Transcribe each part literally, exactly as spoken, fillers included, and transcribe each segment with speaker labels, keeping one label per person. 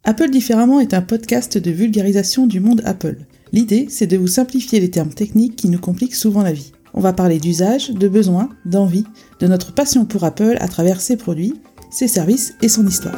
Speaker 1: Apple Différemment est un podcast de vulgarisation du monde Apple. L'idée, c'est de vous simplifier les termes techniques qui nous compliquent souvent la vie. On va parler d'usage, de besoins, d'envie, de notre passion pour Apple à travers ses produits, ses services et son histoire.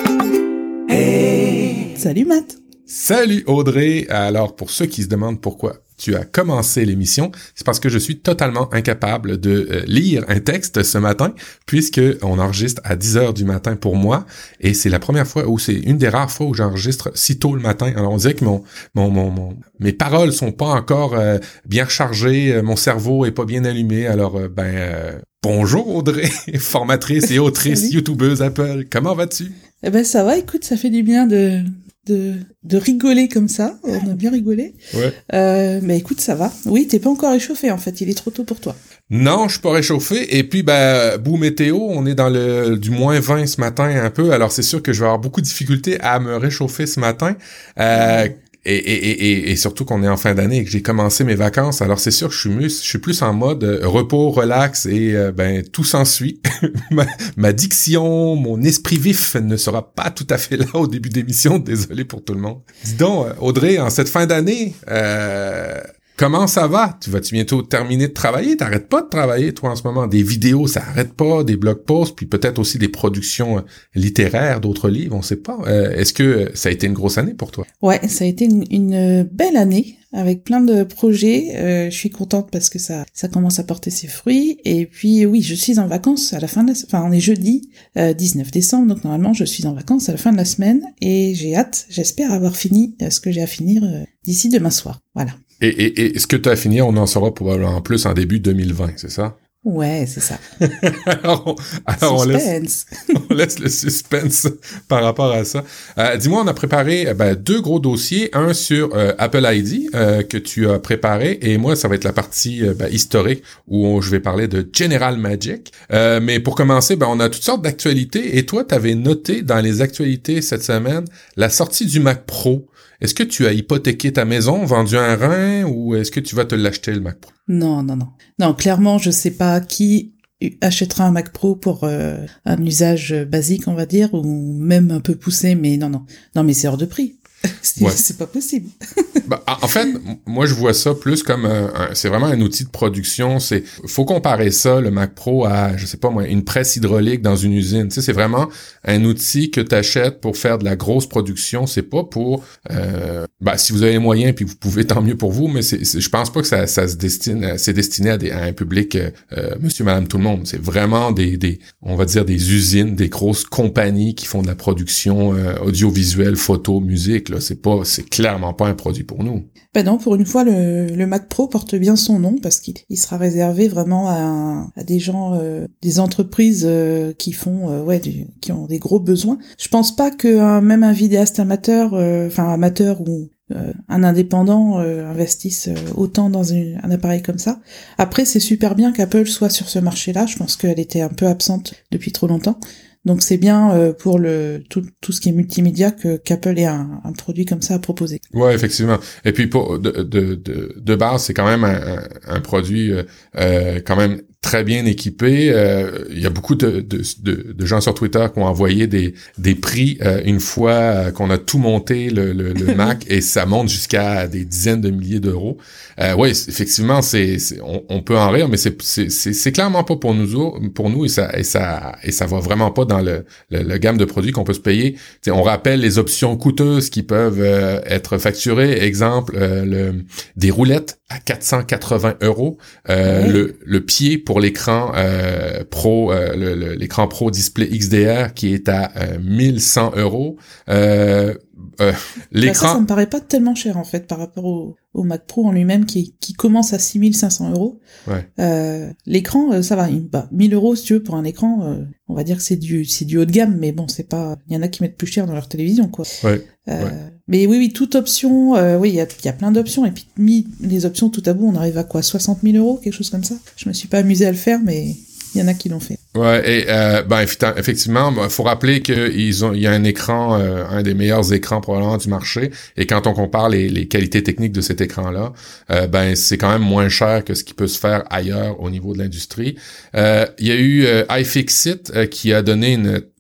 Speaker 1: Hey. Salut Matt!
Speaker 2: Salut Audrey! Alors, pour ceux qui se demandent pourquoi tu as commencé l'émission, c'est parce que je suis totalement incapable de euh, lire un texte ce matin, puisque on enregistre à dix heures du matin pour moi, et c'est la première fois, ou c'est une des rares fois où j'enregistre si tôt le matin. Alors on dirait que mon, mon, mon, mon mes paroles sont pas encore euh, bien rechargées, euh, mon cerveau est pas bien allumé, alors euh, ben euh, bonjour Audrey, formatrice et autrice, youtubeuse Apple, comment vas-tu?
Speaker 1: Eh ben ça va, écoute, ça fait du bien de... De, de rigoler comme ça, on a bien rigolé.
Speaker 2: Ouais.
Speaker 1: Euh, mais écoute, ça va. Oui, t'es pas encore réchauffé en fait, il est trop tôt pour toi.
Speaker 2: Non, je suis pas réchauffé. Et puis, ben, bout météo, on est dans le du moins vingt ce matin un peu. Alors, c'est sûr que je vais avoir beaucoup de difficultés à me réchauffer ce matin. Euh, ouais. Et, et, et, et surtout qu'on est en fin d'année et que j'ai commencé mes vacances. Alors, c'est sûr que je suis, mieux, je suis plus en mode repos, relax et euh, ben tout s'ensuit. ma, ma diction, mon esprit vif ne sera pas tout à fait là au début d'émission. Désolé pour tout le monde. Dis donc, Audrey, en cette fin d'année... Euh, Comment ça va? Tu vas-tu bientôt terminer de travailler? T'arrêtes pas de travailler, toi, en ce moment. Des vidéos, ça arrête pas, des blog posts, puis peut-être aussi des productions littéraires, d'autres livres, on sait pas. Euh, est-ce que ça a été une grosse année pour toi?
Speaker 1: Ouais, ça a été une, une belle année, avec plein de projets. Euh, je suis contente parce que ça ça commence à porter ses fruits. Et puis, oui, je suis en vacances à la fin de la... Enfin, on est jeudi, euh, dix-neuf décembre, donc normalement, je suis en vacances à la fin de la semaine. Et j'ai hâte, j'espère avoir fini ce que j'ai à finir euh, d'ici demain soir. Voilà.
Speaker 2: Et, et, et ce que tu as fini, on en saura probablement en plus en début deux mille vingt, c'est ça?
Speaker 1: Ouais, c'est ça.
Speaker 2: alors, on, alors on, laisse, on laisse le suspense par rapport à ça. Euh, dis-moi, on a préparé ben, deux gros dossiers. Un sur euh, Apple I D euh, que tu as préparé, et moi, ça va être la partie euh, ben, historique où on, je vais parler de General Magic. Euh, mais pour commencer, ben, on a toutes sortes d'actualités. Et toi, tu avais noté dans les actualités cette semaine la sortie du Mac Pro. Est-ce que tu as hypothéqué ta maison, vendu un rein, ou est-ce que tu vas te l'acheter, le Mac Pro?
Speaker 1: Non, non, non. Non, clairement, je sais pas qui achètera un Mac Pro pour euh, un usage basique, on va dire, ou même un peu poussé, mais non, non. Non, mais c'est hors de prix. c'est, ouais. c'est pas possible.
Speaker 2: bah, en fait, moi, je vois ça plus comme un, un, c'est vraiment un outil de production. C'est, faut comparer ça, le Mac Pro, à, je sais pas moi, une presse hydraulique dans une usine. Tu sais, c'est vraiment un outil que t'achètes pour faire de la grosse production. C'est pas pour, euh, bah, si vous avez les moyens, puis vous pouvez, tant mieux pour vous, mais c'est, c'est je pense pas que ça, ça se destine, c'est destiné à, des, à un public, euh, monsieur, madame, tout le monde. C'est vraiment des, des, on va dire des usines, des grosses compagnies qui font de la production euh, audiovisuelle, photo, musique. Là, c'est pas, c'est clairement pas un produit pour nous.
Speaker 1: Ben non, pour une fois, le, le Mac Pro porte bien son nom parce qu'il il sera réservé vraiment à, à des gens, euh, des entreprises euh, qui font, euh, ouais, du, qui ont des gros besoins. Je pense pas que euh, même un vidéaste amateur, enfin euh, amateur ou euh, un indépendant euh, investisse euh, autant dans une, un appareil comme ça. Après, c'est super bien qu'Apple soit sur ce marché-là. Je pense qu'elle était un peu absente depuis trop longtemps. Donc c'est bien euh, pour le tout, tout ce qui est multimédia que qu'Apple ait un, un produit comme ça à proposer.
Speaker 2: Ouais, effectivement. Et puis pour de de de, de base, c'est quand même un, un, un produit euh, euh, quand même très bien équipé. Euh, il y a beaucoup de, de de de gens sur Twitter qui ont envoyé des des prix euh, une fois euh, qu'on a tout monté le le, le Mac et ça monte jusqu'à des dizaines de milliers d'euros. Euh, ouais, effectivement, c'est, c'est on, on peut en rire, mais c'est c'est c'est c'est clairement pas pour nous pour nous et ça et ça et ça va vraiment pas dans le le, le gamme de produits qu'on peut se payer. T'sais, on rappelle les options coûteuses qui peuvent euh, être facturées. Exemple, euh, le des roulettes à quatre cent quatre-vingts euros, euh, ouais. le le pied pour l'écran euh, pro, euh, le, le, l'écran pro display X D R qui est à euh, mille cent euros. Euh, euh, l'écran.
Speaker 1: Bah ça, ça me paraît pas tellement cher en fait par rapport au, au Mac Pro en lui-même qui qui commence à six mille cinq cents euros.
Speaker 2: Ouais.
Speaker 1: Euh, l'écran, euh, ça va, bah, mille euros si tu veux pour un écran. Euh, on va dire que c'est du c'est du haut de gamme, mais bon, c'est pas. Il y en a qui mettent plus cher dans leur télévision, quoi.
Speaker 2: Ouais.
Speaker 1: Euh,
Speaker 2: ouais.
Speaker 1: Mais oui, oui, toute option, euh, oui, il y a, y a plein d'options, et puis mis les options tout à bout, on arrive à quoi, soixante mille euros, quelque chose comme ça. Je me suis pas amusé à le faire, mais il y en a qui l'ont fait.
Speaker 2: Ouais, et euh, ben effectivement, il faut rappeler qu'ils ont, il y a un écran, euh, un des meilleurs écrans probablement du marché, et quand on compare les, les qualités techniques de cet écran-là, euh, ben c'est quand même moins cher que ce qui peut se faire ailleurs au niveau de l'industrie. Euh, il y a eu euh, iFixit euh, qui a donné une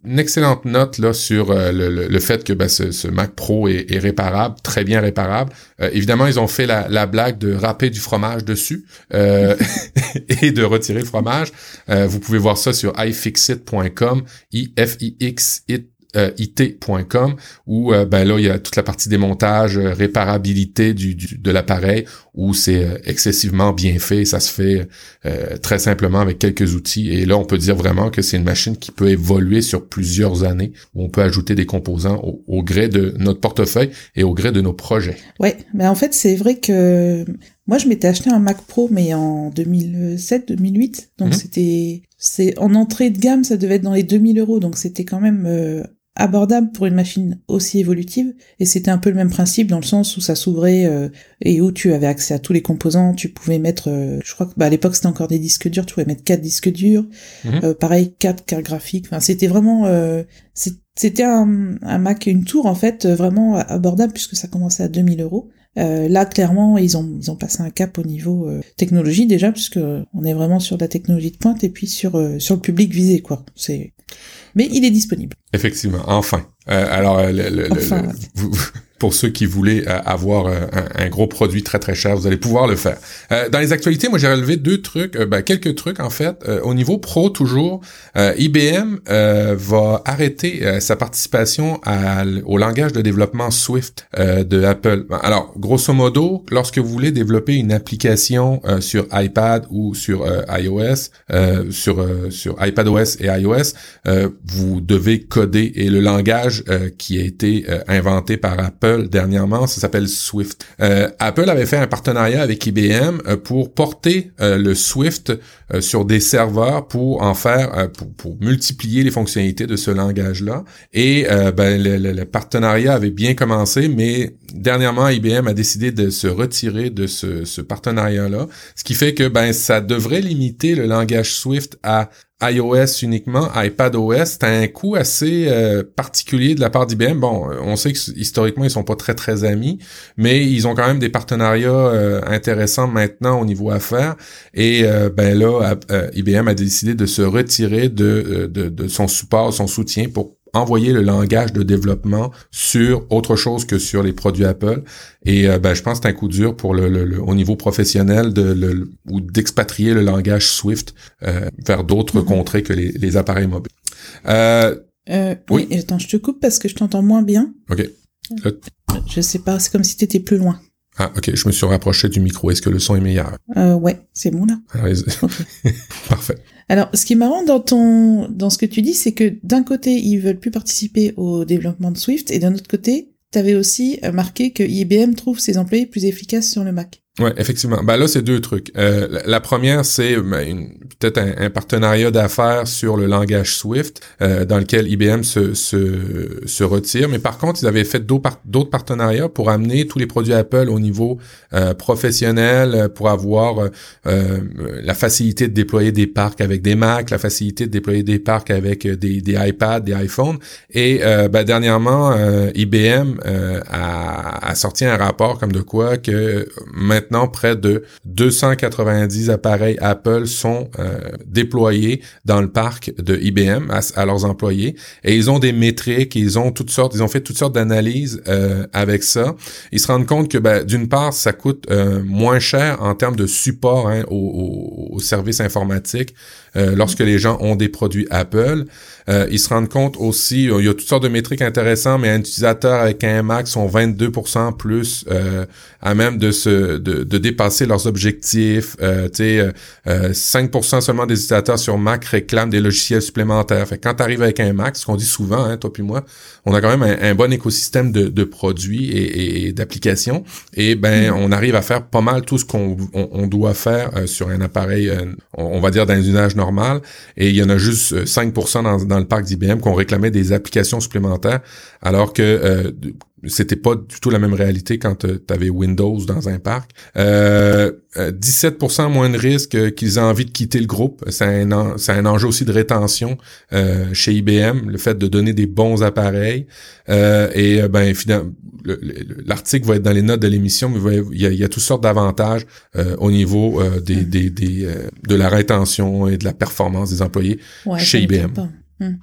Speaker 2: une excellente note là sur euh, le, le, le fait que ben, ce, ce Mac Pro est, est réparable, très bien réparable. Euh, évidemment, ils ont fait la, la blague de râper du fromage dessus euh, et de retirer le fromage. Euh, vous pouvez voir ça sur i fix it point com, I F I X it Euh, I T point com où euh, ben là il y a toute la partie démontage, euh, réparabilité du, du de l'appareil où c'est euh, excessivement bien fait, ça se fait euh, très simplement avec quelques outils et là on peut dire vraiment que c'est une machine qui peut évoluer sur plusieurs années où on peut ajouter des composants au, au gré de notre portefeuille et au gré de nos projets.
Speaker 1: Ouais, mais en fait c'est vrai que moi je m'étais acheté un Mac Pro mais en deux mille sept deux mille huit donc mmh. c'était c'est en entrée de gamme, ça devait être dans les deux mille euros donc c'était quand même euh, abordable pour une machine aussi évolutive et c'était un peu le même principe dans le sens où ça s'ouvrait euh, et où tu avais accès à tous les composants, tu pouvais mettre euh, je crois que bah, à l'époque c'était encore des disques durs, tu pouvais mettre quatre disques durs, mmh. euh, pareil quatre cartes graphiques, enfin c'était vraiment euh, c'est, c'était un, un Mac, une tour en fait vraiment abordable puisque ça commençait à deux mille euros. Euh, là clairement ils ont ils ont passé un cap au niveau euh, technologie déjà puisque on est vraiment sur de la technologie de pointe et puis sur euh, sur le public visé quoi. C'est mais il est disponible.
Speaker 2: Effectivement, enfin. Euh, alors, le, le,
Speaker 1: enfin,
Speaker 2: le, vous, pour ceux qui voulaient euh, avoir euh, un, un gros produit très très cher, vous allez pouvoir le faire. Euh, dans les actualités, moi j'ai relevé deux trucs, euh, ben, quelques trucs en fait. Euh, au niveau pro, toujours, euh, I B M euh, va arrêter euh, sa participation à, au langage de développement Swift euh, de Apple. Alors, grosso modo, lorsque vous voulez développer une application euh, sur iPad ou sur euh, iOS, euh, sur euh, sur iPadOS et iOS, euh, vous devez coder et le langage euh, qui a été euh, inventé par Apple dernièrement, ça s'appelle Swift. Euh, Apple avait fait un partenariat avec I B M euh, pour porter euh, le Swift euh, sur des serveurs pour en faire, euh, pour, pour multiplier les fonctionnalités de ce langage-là. Et euh, ben, le, le, le partenariat avait bien commencé, mais dernièrement, I B M a décidé de se retirer de ce, ce partenariat-là, ce qui fait que ben ça devrait limiter le langage Swift à iOS uniquement, iPadOS. C'est un coût assez euh, particulier de la part d'I B M. Bon, on sait que historiquement, ils sont pas très, très amis, mais ils ont quand même des partenariats euh, intéressants maintenant au niveau affaires. Et euh, ben là, euh, I B M a décidé de se retirer de, de, de son support, son soutien pour envoyer le langage de développement sur autre chose que sur les produits Apple. Et euh, ben je pense que c'est un coup dur pour le, le, le au niveau professionnel de le, ou d'expatrier le langage Swift euh, vers d'autres mm-hmm. contrées que les, les appareils mobiles. Euh,
Speaker 1: euh, oui. oui, attends, je te coupe parce que je t'entends moins bien.
Speaker 2: OK. Là...
Speaker 1: Je sais pas, c'est comme si t'étais plus loin.
Speaker 2: Ah, OK, je me suis rapproché du micro. Est-ce que le son est meilleur?
Speaker 1: Euh, ouais, c'est bon là.
Speaker 2: Okay. Parfait.
Speaker 1: Alors, ce qui est marrant dans ton, dans ce que tu dis, c'est que d'un côté, ils veulent plus participer au développement de Swift, et d'un autre côté, t'avais aussi marqué que I B M trouve ses employés plus efficaces sur le Mac.
Speaker 2: Ouais, effectivement. Ben là, c'est deux trucs. Euh, la, la première, c'est ben, une, peut-être un, un partenariat d'affaires sur le langage Swift, euh, dans lequel I B M se, se, se retire. Mais par contre, ils avaient fait d'autres, d'autres partenariats pour amener tous les produits Apple au niveau euh, professionnel, pour avoir euh, la facilité de déployer des parcs avec des Mac, la facilité de déployer des parcs avec des, des iPads, des iPhones. Et euh, ben, dernièrement, euh, I B M euh, a, a sorti un rapport comme de quoi que maintenant, Maintenant, près de deux cent quatre-vingt-dix appareils Apple sont euh, déployés dans le parc de I B M à, à leurs employés et ils ont des métriques, ils ont toutes sortes, ils ont fait toutes sortes d'analyses euh, avec ça. Ils se rendent compte que ben, d'une part, ça coûte euh, moins cher en termes de support hein, aux, aux services informatiques euh, lorsque les gens ont des produits Apple. Euh, ils se rendent compte aussi, il y a toutes sortes de métriques intéressantes, mais un utilisateur avec un Mac sont vingt-deux pour cent plus euh, à même de se de, de dépasser leurs objectifs. Euh, tu sais, euh, cinq pour cent seulement des utilisateurs sur Mac réclament des logiciels supplémentaires. Fait que quand tu arrives avec un Mac, ce qu'on dit souvent, hein, toi puis moi, on a quand même un, un bon écosystème de, de produits et, et d'applications. Et ben, on arrive à faire pas mal tout ce qu'on on, on doit faire euh, sur un appareil, euh, on, on va dire dans un usage normal. Et il y en a juste cinq pour cent dans, dans le parc d'I B M qu'on réclamait des applications supplémentaires, alors que euh, c'était pas du tout la même réalité quand tu avais Windows dans un parc. Euh, dix-sept pour cent moins de risques qu'ils aient envie de quitter le groupe. C'est un, en, c'est un enjeu aussi de rétention euh, chez I B M, le fait de donner des bons appareils. Euh, et ben finalement, le, le, l'article va être dans les notes de l'émission, mais il y a, il y a toutes sortes d'avantages euh, au niveau euh, des, mmh. des, des, euh, de la rétention et de la performance des employés
Speaker 1: ouais,
Speaker 2: chez I B M.
Speaker 1: Mmh.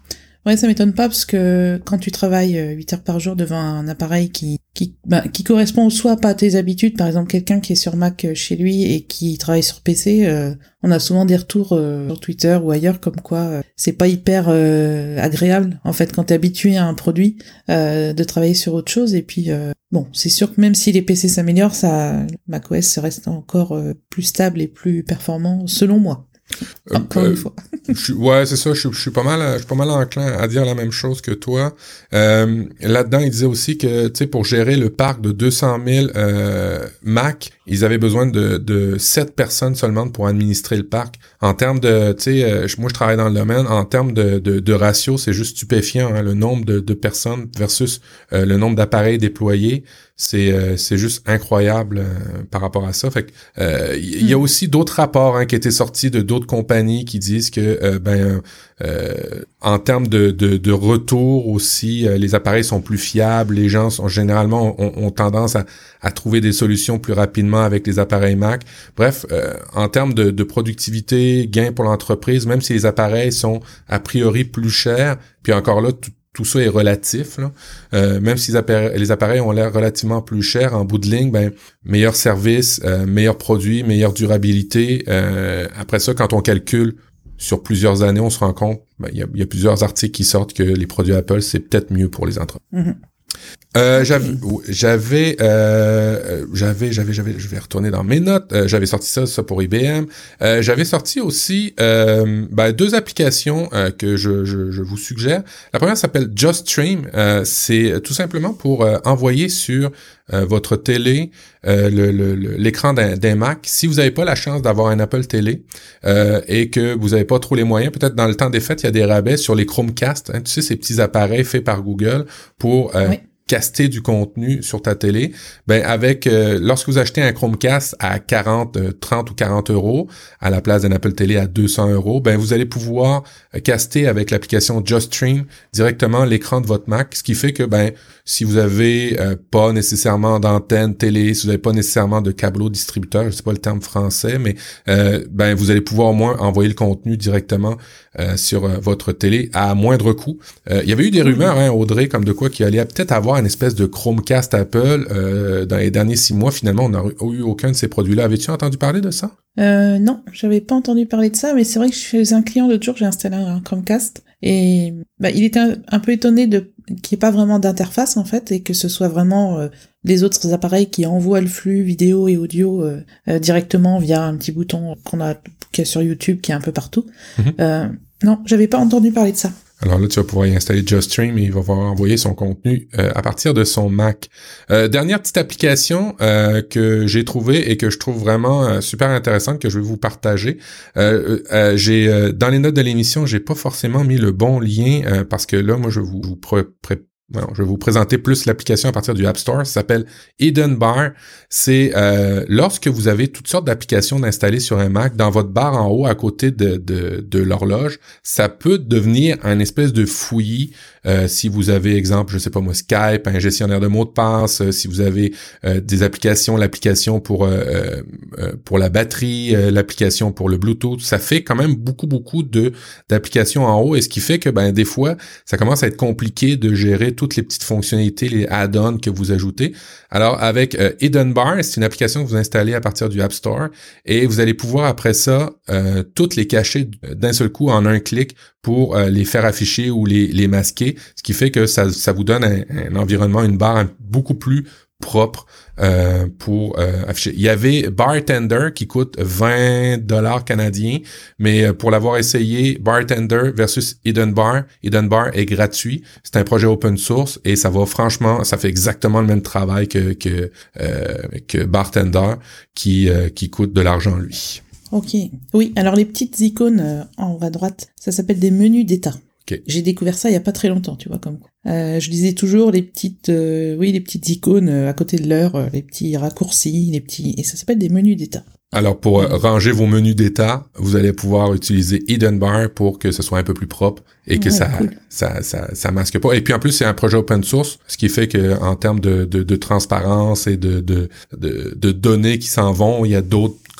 Speaker 1: Ouais, ça m'étonne pas parce que quand tu travailles huit heures par jour devant un appareil qui qui bah, qui correspond soit pas à tes habitudes, par exemple quelqu'un qui est sur Mac chez lui et qui travaille sur P C, euh, on a souvent des retours euh, sur Twitter ou ailleurs comme quoi euh, c'est pas hyper euh, agréable en fait quand t'es habitué à un produit euh, de travailler sur autre chose. Et puis euh, bon, c'est sûr que même si les P C s'améliorent, ça macOS reste encore euh, plus stable et plus performant selon moi. Encore euh, une fois.
Speaker 2: je, ouais, c'est ça. Je, je suis pas mal, je suis pas mal enclin à dire la même chose que toi. Euh, là-dedans, il disait aussi que, tu sais, pour gérer le parc de deux cent mille euh, Mac, ils avaient besoin de, de sept personnes seulement pour administrer le parc. En termes de, tu sais, euh, moi je travaille dans le domaine. En termes de, de, de ratio, c'est juste stupéfiant, hein, le nombre de, de personnes versus euh, le nombre d'appareils déployés. C'est euh, c'est juste incroyable euh, par rapport à ça. Fait que euh, il y, y a aussi d'autres rapports hein, qui étaient sortis de d'autres compagnies qui disent que euh, ben euh, en termes de, de de retour aussi, euh, les appareils sont plus fiables. Les gens sont généralement ont, ont tendance à à trouver des solutions plus rapidement avec les appareils Mac. Bref, euh, en termes de, de productivité, gain pour l'entreprise, même si les appareils sont a priori plus chers, puis encore là tout Tout ça est relatif, là. Euh, même si les appareils, les appareils ont l'air relativement plus chers, en bout de ligne, ben meilleur service, euh, meilleur produit, meilleure durabilité. Euh, après ça, quand on calcule sur plusieurs années, on se rend compte, ben il y a, y a plusieurs articles qui sortent que les produits Apple, c'est peut-être mieux pour les entreprises. Mm-hmm. Euh, okay. j'avais, j'avais, euh, j'avais, j'avais, j'avais, je vais retourner dans mes notes. Euh, j'avais sorti ça, ça pour I B M. Euh, j'avais sorti aussi euh, ben, deux applications euh, que je, je, je vous suggère. La première s'appelle JustStream. Euh, c'est tout simplement pour euh, envoyer sur euh, votre télé euh, le, le, le, l'écran d'un, d'un Mac. Si vous n'avez pas la chance d'avoir un Apple Télé euh, et que vous n'avez pas trop les moyens, peut-être dans le temps des fêtes, il y a des rabais sur les Chromecast. Hein, tu sais, ces petits appareils faits par Google pour euh, oui. caster du contenu sur ta télé, ben avec euh, lorsque vous achetez un Chromecast à quarante, trente ou quarante euros à la place d'un Apple Télé à deux cents euros, ben vous allez pouvoir euh, caster avec l'application JustStream directement l'écran de votre Mac, ce qui fait que ben si vous avez euh, pas nécessairement d'antenne télé, si vous n'avez pas nécessairement de câbleau distributeur, je sais pas le terme français, mais euh, ben vous allez pouvoir au moins envoyer le contenu directement euh, sur euh, votre télé à moindre coût. Euh, il y avait eu des rumeurs, hein, Audrey, comme de quoi qu'il allait peut-être avoir une espèce de Chromecast Apple euh, dans les derniers six mois. Finalement, on n'a eu aucun de ces produits-là. Avais-tu entendu parler de ça?
Speaker 1: Euh, non, j'avais pas entendu parler de ça, mais c'est vrai que je suis un client l'autre jour, j'ai installé un Chromecast et bah, il était un, un peu étonné de qu'il n'y ait pas vraiment d'interface en fait et que ce soit vraiment euh, les autres appareils qui envoient le flux vidéo et audio euh, euh, directement via un petit bouton qu'on a qu'il y a sur YouTube qui est un peu partout. Mm-hmm. Euh, non, j'avais pas entendu parler de ça.
Speaker 2: Alors là, tu vas pouvoir y installer JustStream et il va pouvoir envoyer son contenu euh, à partir de son Mac. Euh, dernière petite application euh, que j'ai trouvée et que je trouve vraiment euh, super intéressante que je vais vous partager. Euh, euh, j'ai euh, dans les notes de l'émission, j'ai pas forcément mis le bon lien euh, parce que là, moi, je vous, vous pré- pré- Bon, je vais vous présenter plus l'application à partir du App Store. Ça s'appelle Hidden Bar. C'est euh, lorsque vous avez toutes sortes d'applications d'installer sur un Mac, dans votre barre en haut à côté de, de, de l'horloge, ça peut devenir un espèce de fouillis. Euh, si vous avez, exemple, je sais pas moi, Skype, un gestionnaire de mots de passe, euh, si vous avez euh, des applications, l'application pour euh, euh, pour la batterie, euh, l'application pour le Bluetooth, ça fait quand même beaucoup beaucoup de d'applications en haut, et ce qui fait que ben des fois, ça commence à être compliqué de gérer toutes les petites fonctionnalités, les add-ons que vous ajoutez. Alors avec euh, Hidden Bar, c'est une application que vous installez à partir du App Store et vous allez pouvoir après ça euh, toutes les cacher d'un seul coup en un clic pour euh, les faire afficher ou les, les masquer, ce qui fait que ça, ça vous donne un, un environnement, une barre beaucoup plus propre euh, pour euh, afficher. Il y avait Bartender qui coûte vingt dollars canadiens, mais pour l'avoir essayé, Bartender versus Hidden Bar, Hidden Bar est gratuit. C'est un projet open source et ça va franchement, ça fait exactement le même travail que que euh, que Bartender qui euh, qui coûte de l'argent lui.
Speaker 1: Ok. Oui, alors les petites icônes euh, en haut à droite, ça s'appelle des menus d'état.
Speaker 2: Okay.
Speaker 1: J'ai découvert ça il y a pas très longtemps, tu vois, comme quoi. Euh, je lisais toujours les petites, euh, oui, les petites icônes euh, à côté de l'heure, euh, les petits raccourcis, les petits, et ça s'appelle des menus d'état.
Speaker 2: Alors pour euh, ranger vos menus d'état, vous allez pouvoir utiliser Hidden Bar pour que ce soit un peu plus propre et que ouais, ça, cool. ça, ça, ça masque pas. Et puis en plus c'est un projet open source, ce qui fait que en termes de, de, de transparence et de, de, de, de données qui s'en vont, il y a d'autres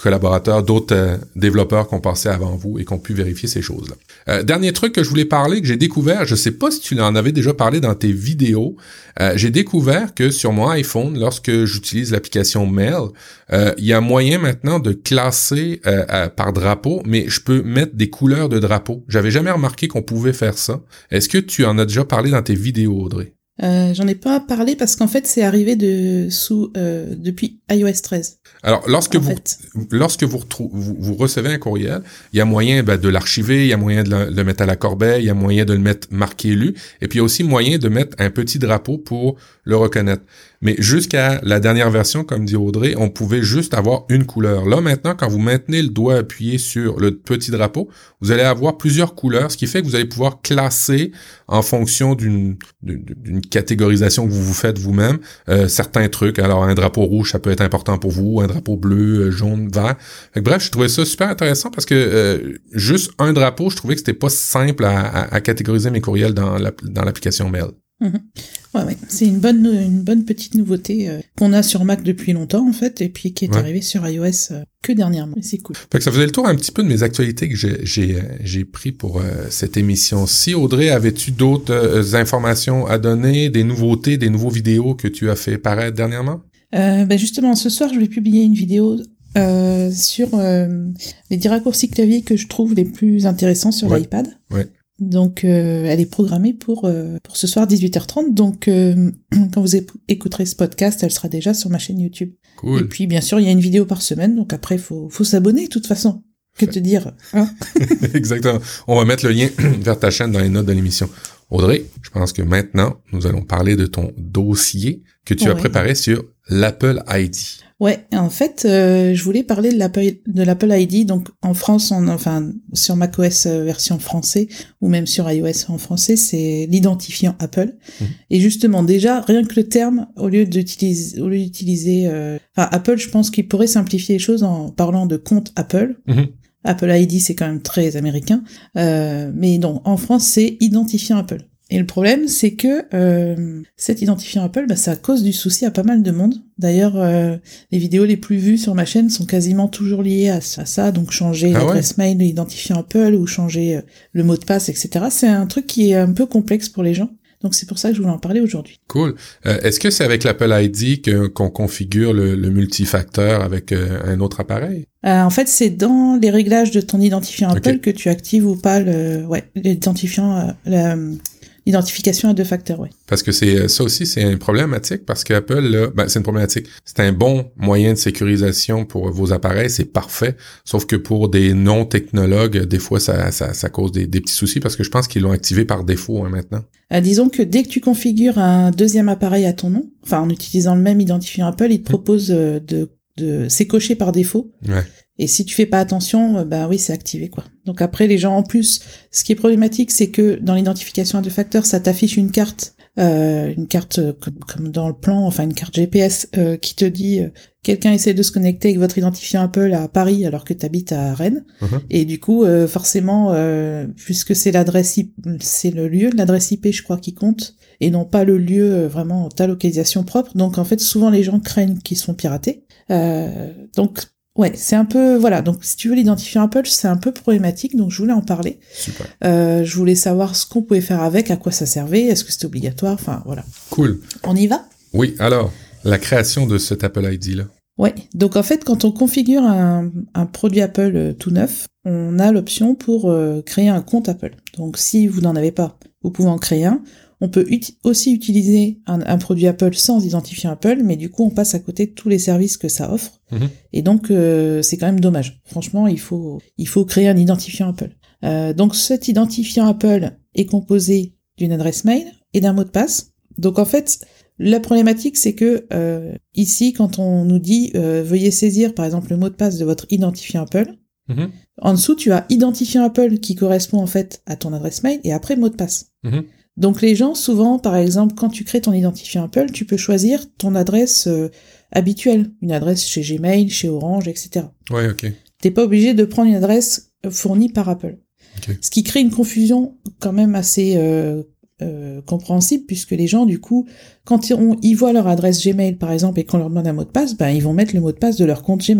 Speaker 2: collaborateurs, d'autres euh, développeurs qui ont passé avant vous et qui ont pu vérifier ces choses-là. Euh, dernier truc que je voulais parler, que j'ai découvert, je sais pas si tu en avais déjà parlé dans tes vidéos, euh, j'ai découvert que sur mon iPhone, lorsque j'utilise l'application Mail, euh, il y a moyen maintenant de classer euh, euh, par drapeau, mais je peux mettre des couleurs de drapeau. J'avais jamais remarqué qu'on pouvait faire ça. Est-ce que tu en as déjà parlé dans tes vidéos, Audrey?
Speaker 1: Euh, j'en ai pas parlé parce qu'en fait, c'est arrivé de sous euh, depuis i O S treize.
Speaker 2: Alors, lorsque
Speaker 1: en
Speaker 2: vous
Speaker 1: fait.
Speaker 2: lorsque vous, retrou- vous vous recevez un courriel, il y a moyen ben, de l'archiver, il y a moyen de le, le mettre à la corbeille, il y a moyen de le mettre marqué lu, et puis il y a aussi moyen de mettre un petit drapeau pour le reconnaître. Mais jusqu'à la dernière version, comme dit Audrey, on pouvait juste avoir une couleur. Là, maintenant, quand vous maintenez le doigt appuyé sur le petit drapeau, vous allez avoir plusieurs couleurs, ce qui fait que vous allez pouvoir classer en fonction d'une, d'une, d'une catégorisation que vous vous faites vous-même, euh, certains trucs. Alors, un drapeau rouge, ça peut être important pour vous, un drapeau bleu, jaune, vert. Fait que, bref, je trouvais ça super intéressant parce que euh, juste un drapeau, je trouvais que c'était pas simple à, à, à catégoriser mes courriels dans, la, dans l'application Mail.
Speaker 1: Mmh. Ouais, ouais, c'est une bonne, une bonne petite nouveauté euh, qu'on a sur Mac depuis longtemps en fait, et puis qui est
Speaker 2: ouais.
Speaker 1: arrivée sur iOS euh, que dernièrement. C'est cool.
Speaker 2: Fait que ça faisait le tour un petit peu de mes actualités que j'ai j'ai, j'ai pris pour euh, cette émission-ci. Audrey, avais-tu d'autres euh, informations à donner, des nouveautés, des nouveaux vidéos que tu as fait paraître dernièrement?
Speaker 1: Euh, ben justement, ce soir, je vais publier une vidéo euh, sur euh, les dix raccourcis clavier que je trouve les plus intéressants sur
Speaker 2: ouais.
Speaker 1: l'iPad.
Speaker 2: Ouais.
Speaker 1: Donc, euh, elle est programmée pour euh, pour ce soir dix-huit heures trente. Donc, euh, quand vous écouterez ce podcast, elle sera déjà sur ma chaîne YouTube.
Speaker 2: Cool.
Speaker 1: Et puis, bien sûr, il y a une vidéo par semaine. Donc après, faut faut s'abonner de toute façon. Que te dire, hein?
Speaker 2: Exactement. On va mettre le lien vers ta chaîne dans les notes de l'émission. Audrey, je pense que maintenant, nous allons parler de ton dossier que tu ouais. as préparé sur l'Apple I D.
Speaker 1: Ouais, en fait, euh, je voulais parler de l'Apple, de l'Apple I D. Donc, en France, on, enfin, sur macOS version français, ou même sur iOS en français, c'est l'identifiant Apple. Mmh. Et justement, déjà, rien que le terme, au lieu d'utiliser, au lieu d'utiliser, euh, enfin, Apple, je pense qu'il pourrait simplifier les choses en parlant de compte Apple. Mmh. Apple I D, c'est quand même très américain. Euh, mais non, en France, c'est identifiant Apple. Et le problème, c'est que euh, cet identifiant Apple, bah, ça cause du souci à pas mal de monde. D'ailleurs, euh, les vidéos les plus vues sur ma chaîne sont quasiment toujours liées à, à ça. Donc, changer ah l'adresse ouais. mail de l'identifiant Apple ou changer euh, le mot de passe, et cetera. C'est un truc qui est un peu complexe pour les gens. Donc, c'est pour ça que je voulais en parler aujourd'hui.
Speaker 2: Cool. Euh, est-ce que c'est avec l'Apple I D que, qu'on configure le, le multifacteur avec euh, un autre appareil?
Speaker 1: Euh, en fait, c'est dans les réglages de ton identifiant Apple okay. que tu actives ou pas le, ouais, l'identifiant, euh, la, l'identification à deux facteurs, oui.
Speaker 2: Parce que c'est ça aussi, c'est une problématique parce qu'Apple, là, ben, c'est une problématique. C'est un bon moyen de sécurisation pour vos appareils, c'est parfait. Sauf que pour des non-technologues, des fois, ça, ça, ça cause des, des petits soucis parce que je pense qu'ils l'ont activé par défaut hein, maintenant.
Speaker 1: Euh, disons que dès que tu configures un deuxième appareil à ton nom, enfin en utilisant le même identifiant Apple, il te propose euh, de, de, c'est coché par défaut.
Speaker 2: Ouais.
Speaker 1: Et si tu fais pas attention, euh, bah oui, c'est activé, quoi. Donc après, les gens, en plus, ce qui est problématique, c'est que dans l'identification à deux facteurs, ça t'affiche une carte, euh, une carte euh, comme, comme dans le plan, enfin une carte G P S euh, qui te dit euh, quelqu'un essaie de se connecter avec votre identifiant Apple à Paris alors que t'habites à Rennes. Uh-huh. Et du coup, euh, forcément, euh, puisque c'est l'adresse, I P, c'est le lieu de l'adresse I P, je crois, qui compte, et non pas le lieu euh, vraiment ta localisation propre. Donc en fait, souvent les gens craignent qu'ils se font pirater. Euh, donc Ouais, c'est un peu, voilà, donc si tu veux l'identifiant Apple, c'est un peu problématique, donc je voulais en parler.
Speaker 2: Super.
Speaker 1: Euh, je voulais savoir ce qu'on pouvait faire avec, à quoi ça servait, est-ce que c'était obligatoire, enfin voilà.
Speaker 2: Cool.
Speaker 1: On y va ?
Speaker 2: Oui, alors, la création de cet Apple I D-là.
Speaker 1: Ouais, donc en fait, quand on configure un, un produit Apple euh, tout neuf, on a l'option pour euh, créer un compte Apple. Donc si vous n'en avez pas, vous pouvez en créer un. On peut uti- aussi utiliser un, un produit Apple sans identifiant Apple, mais du coup, on passe à côté de tous les services que ça offre. Mmh. Et donc, euh, c'est quand même dommage. Franchement, il faut, il faut créer un identifiant Apple. Euh, donc, cet identifiant Apple est composé d'une adresse mail et d'un mot de passe. Donc, en fait, la problématique, c'est que euh, ici, quand on nous dit euh, « Veuillez saisir, par exemple, le mot de passe de votre identifiant Apple mmh. », en dessous, tu as « Identifiant Apple » qui correspond en fait à ton adresse mail et après « mot de passe mmh. ». Donc les gens, souvent, par exemple, quand tu crées ton identifiant Apple, tu peux choisir ton adresse euh, habituelle, une adresse chez Gmail, chez Orange, et cetera.
Speaker 2: Ouais, ok.
Speaker 1: T'es pas obligé de prendre une adresse fournie par Apple. Okay. Ce qui crée une confusion quand même assez euh, euh, compréhensible, puisque les gens, du coup, quand ils, on, ils voient leur adresse Gmail, par exemple, et qu'on leur demande un mot de passe, ben ils vont mettre le mot de passe de leur compte Gmail.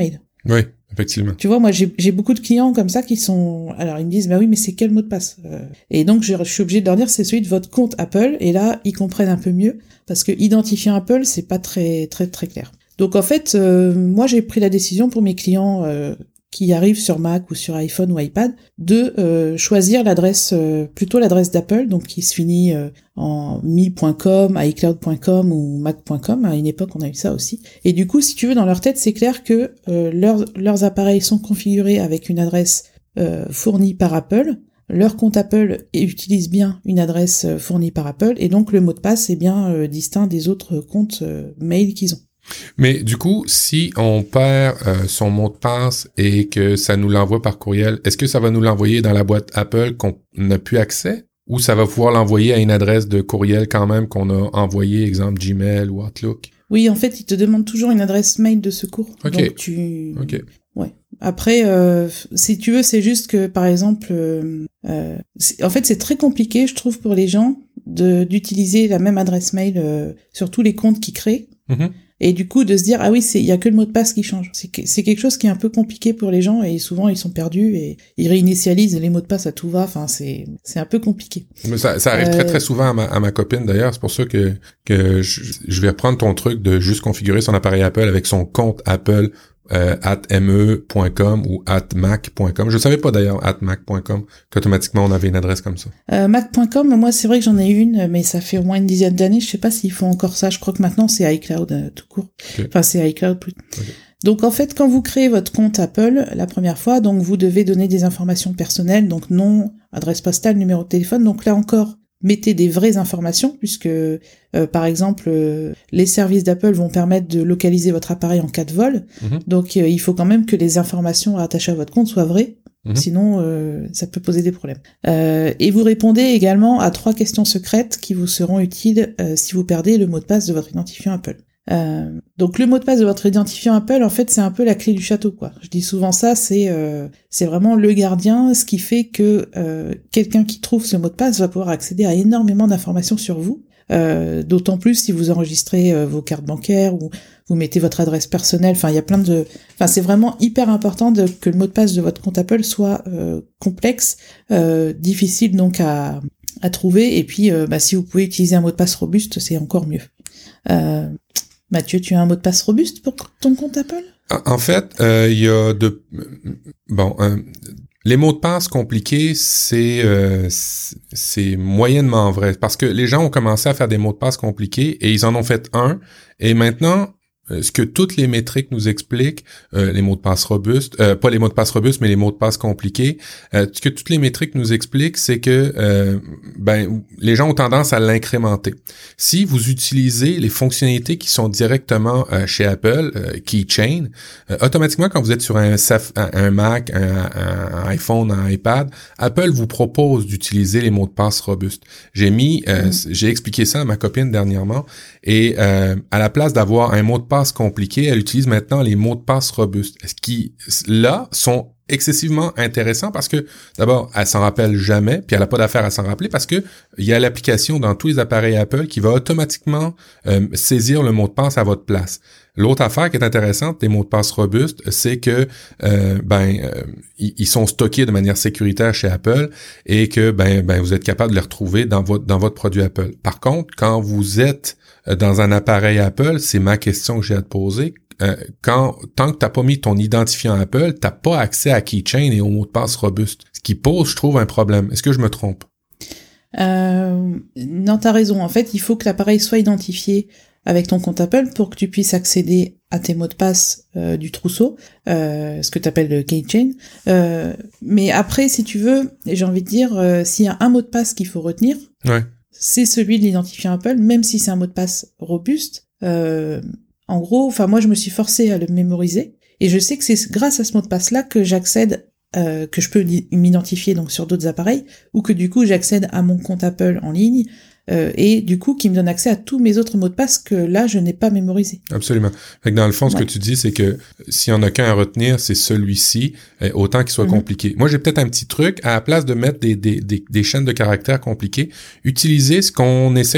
Speaker 2: Oui, effectivement.
Speaker 1: Tu vois, moi, j'ai, j'ai beaucoup de clients comme ça qui sont... Alors, ils me disent, bah oui, mais c'est quel mot de passe euh... Et donc, je, je suis obligée de leur dire, c'est celui de votre compte Apple. Et là, ils comprennent un peu mieux. Parce que identifier Apple, c'est pas très, très, très clair. Donc, en fait, euh, moi, j'ai pris la décision pour mes clients euh, qui arrivent sur Mac ou sur iPhone ou iPad de euh, choisir l'adresse, euh, plutôt l'adresse d'Apple, donc qui se finit euh, en mi point com, iCloud point com ou mac point com. À une époque, on a eu ça aussi. Et du coup, si tu veux, dans leur tête, c'est clair que euh, leurs, leurs appareils sont configurés avec une adresse euh, fournie par Apple. Leur compte Apple utilise bien une adresse euh, fournie par Apple, et donc le mot de passe est bien euh, distinct des autres comptes euh, mail qu'ils ont.
Speaker 2: Mais du coup, si on perd euh, son mot de passe et que ça nous l'envoie par courriel, est-ce que ça va nous l'envoyer dans la boîte Apple qu'on n'a plus accès? Ou ça va pouvoir l'envoyer à une adresse de courriel quand même qu'on a envoyé, exemple Gmail ou Outlook?
Speaker 1: Oui, en fait, il te demande toujours une adresse mail de secours.
Speaker 2: Okay.
Speaker 1: Donc tu...
Speaker 2: OK.
Speaker 1: Ouais. Après, euh, si tu veux, c'est juste que, par exemple, euh, euh, en fait, c'est très compliqué, je trouve, pour les gens de d'utiliser la même adresse mail euh, sur tous les comptes qu'ils créent.
Speaker 2: Mm-hmm.
Speaker 1: Et du coup, de se dire, ah oui, c'est, il y a que le mot de passe qui change. C'est, que, c'est quelque chose qui est un peu compliqué pour les gens, et souvent, ils sont perdus, et ils réinitialisent les mots de passe à tout va. Enfin, c'est, c'est un peu compliqué.
Speaker 2: Mais ça, ça arrive euh... très, très souvent à ma, à ma copine, d'ailleurs. C'est pour ça que, que je, je vais reprendre ton truc de juste configurer son appareil Apple avec son compte Apple, euh, at me point com ou at mac point com. Je savais pas d'ailleurs at mac point com qu'automatiquement on avait une adresse comme ça.
Speaker 1: Euh, mac point com, moi c'est vrai que j'en ai une, mais ça fait au moins une dizaine d'années. Je sais pas s'ils font encore ça. Je crois que maintenant c'est iCloud euh, tout court. Okay. Enfin c'est iCloud plus. Okay. Donc en fait, quand vous créez votre compte Apple la première fois, donc vous devez donner des informations personnelles, donc nom, adresse postale, numéro de téléphone. Donc là encore, mettez des vraies informations, puisque euh, par exemple euh, les services d'Apple vont permettre de localiser votre appareil en cas de vol. Mm-hmm. Donc euh, il faut quand même que les informations rattachées à votre compte soient vraies, mm-hmm. sinon euh, ça peut poser des problèmes. Euh, et vous répondez également à trois questions secrètes qui vous seront utiles euh, si vous perdez le mot de passe de votre identifiant Apple. Euh, donc le mot de passe de votre identifiant Apple, en fait, c'est un peu la clé du château, quoi. Je dis souvent ça, c'est euh, c'est vraiment le gardien, ce qui fait que euh, quelqu'un qui trouve ce mot de passe va pouvoir accéder à énormément d'informations sur vous. Euh, d'autant plus si vous enregistrez euh, vos cartes bancaires ou vous mettez votre adresse personnelle. Enfin, il y a plein de. Enfin, c'est vraiment hyper important de, que le mot de passe de votre compte Apple soit euh, complexe, euh, difficile donc à à trouver. Et puis, euh, bah, si vous pouvez utiliser un mot de passe robuste, c'est encore mieux. Euh, Mathieu, tu as un mot de passe robuste pour ton compte Apple?
Speaker 2: En fait, il euh, y a de... Bon, euh, les mots de passe compliqués, c'est euh, c'est moyennement vrai. Parce que les gens ont commencé à faire des mots de passe compliqués et ils en ont fait un. Et maintenant, ce que toutes les métriques nous expliquent, euh, les mots de passe robustes, euh, pas les mots de passe robustes, mais les mots de passe compliqués, euh, ce que toutes les métriques nous expliquent, c'est que euh, ben les gens ont tendance à l'incrémenter. Si vous utilisez les fonctionnalités qui sont directement euh, chez Apple, euh, Keychain, euh, automatiquement quand vous êtes sur un, un Mac, un, un iPhone, un iPad, Apple vous propose d'utiliser les mots de passe robustes. J'ai mis, euh, mmh. j'ai expliqué ça à ma copine dernièrement, et euh, à la place d'avoir un mot de passe compliqué, elle utilise maintenant les mots de passe robustes, ce qui, là, sont excessivement intéressants parce que, d'abord, elle s'en rappelle jamais, puis elle n'a pas d'affaire à s'en rappeler parce que il y a l'application dans tous les appareils Apple qui va automatiquement euh, saisir le mot de passe à votre place. L'autre affaire qui est intéressante des mots de passe robustes, c'est que euh, ben euh, ils sont stockés de manière sécuritaire chez Apple et que ben ben vous êtes capable de les retrouver dans votre dans votre produit Apple. Par contre, quand vous êtes dans un appareil Apple, c'est ma question que j'ai à te poser. Euh, quand tant que t'as pas mis ton identifiant Apple, t'as pas accès à Keychain et aux mots de passe robustes. Ce qui pose, je trouve, un problème. Est-ce que je me trompe?
Speaker 1: Euh, non, t'as raison. En fait, il faut que l'appareil soit identifié avec ton compte Apple pour que tu puisses accéder à tes mots de passe euh, du trousseau, euh, ce que t'appelles le Keychain. Euh, mais après, si tu veux, j'ai envie de dire, euh, s'il y a un mot de passe qu'il faut retenir,
Speaker 2: ouais.
Speaker 1: c'est celui de l'identifiant Apple, même si c'est un mot de passe robuste. Euh, en gros, enfin moi je me suis forcée à le mémoriser, et je sais que c'est grâce à ce mot de passe-là que j'accède, euh, que je peux m'identifier donc sur d'autres appareils, ou que du coup j'accède à mon compte Apple en ligne, euh, et du coup qui me donne accès à tous mes autres mots de passe que là je n'ai pas mémorisé.
Speaker 2: Absolument. Fait que dans le fond, ce ouais. que tu dis, c'est que s'il y en a qu'un à retenir, c'est celui-ci, autant qu'il soit mm-hmm. compliqué. Moi, j'ai peut-être un petit truc, à la place de mettre des, des, des, des chaînes de caractères compliquées, utiliser ce qu'on essaie de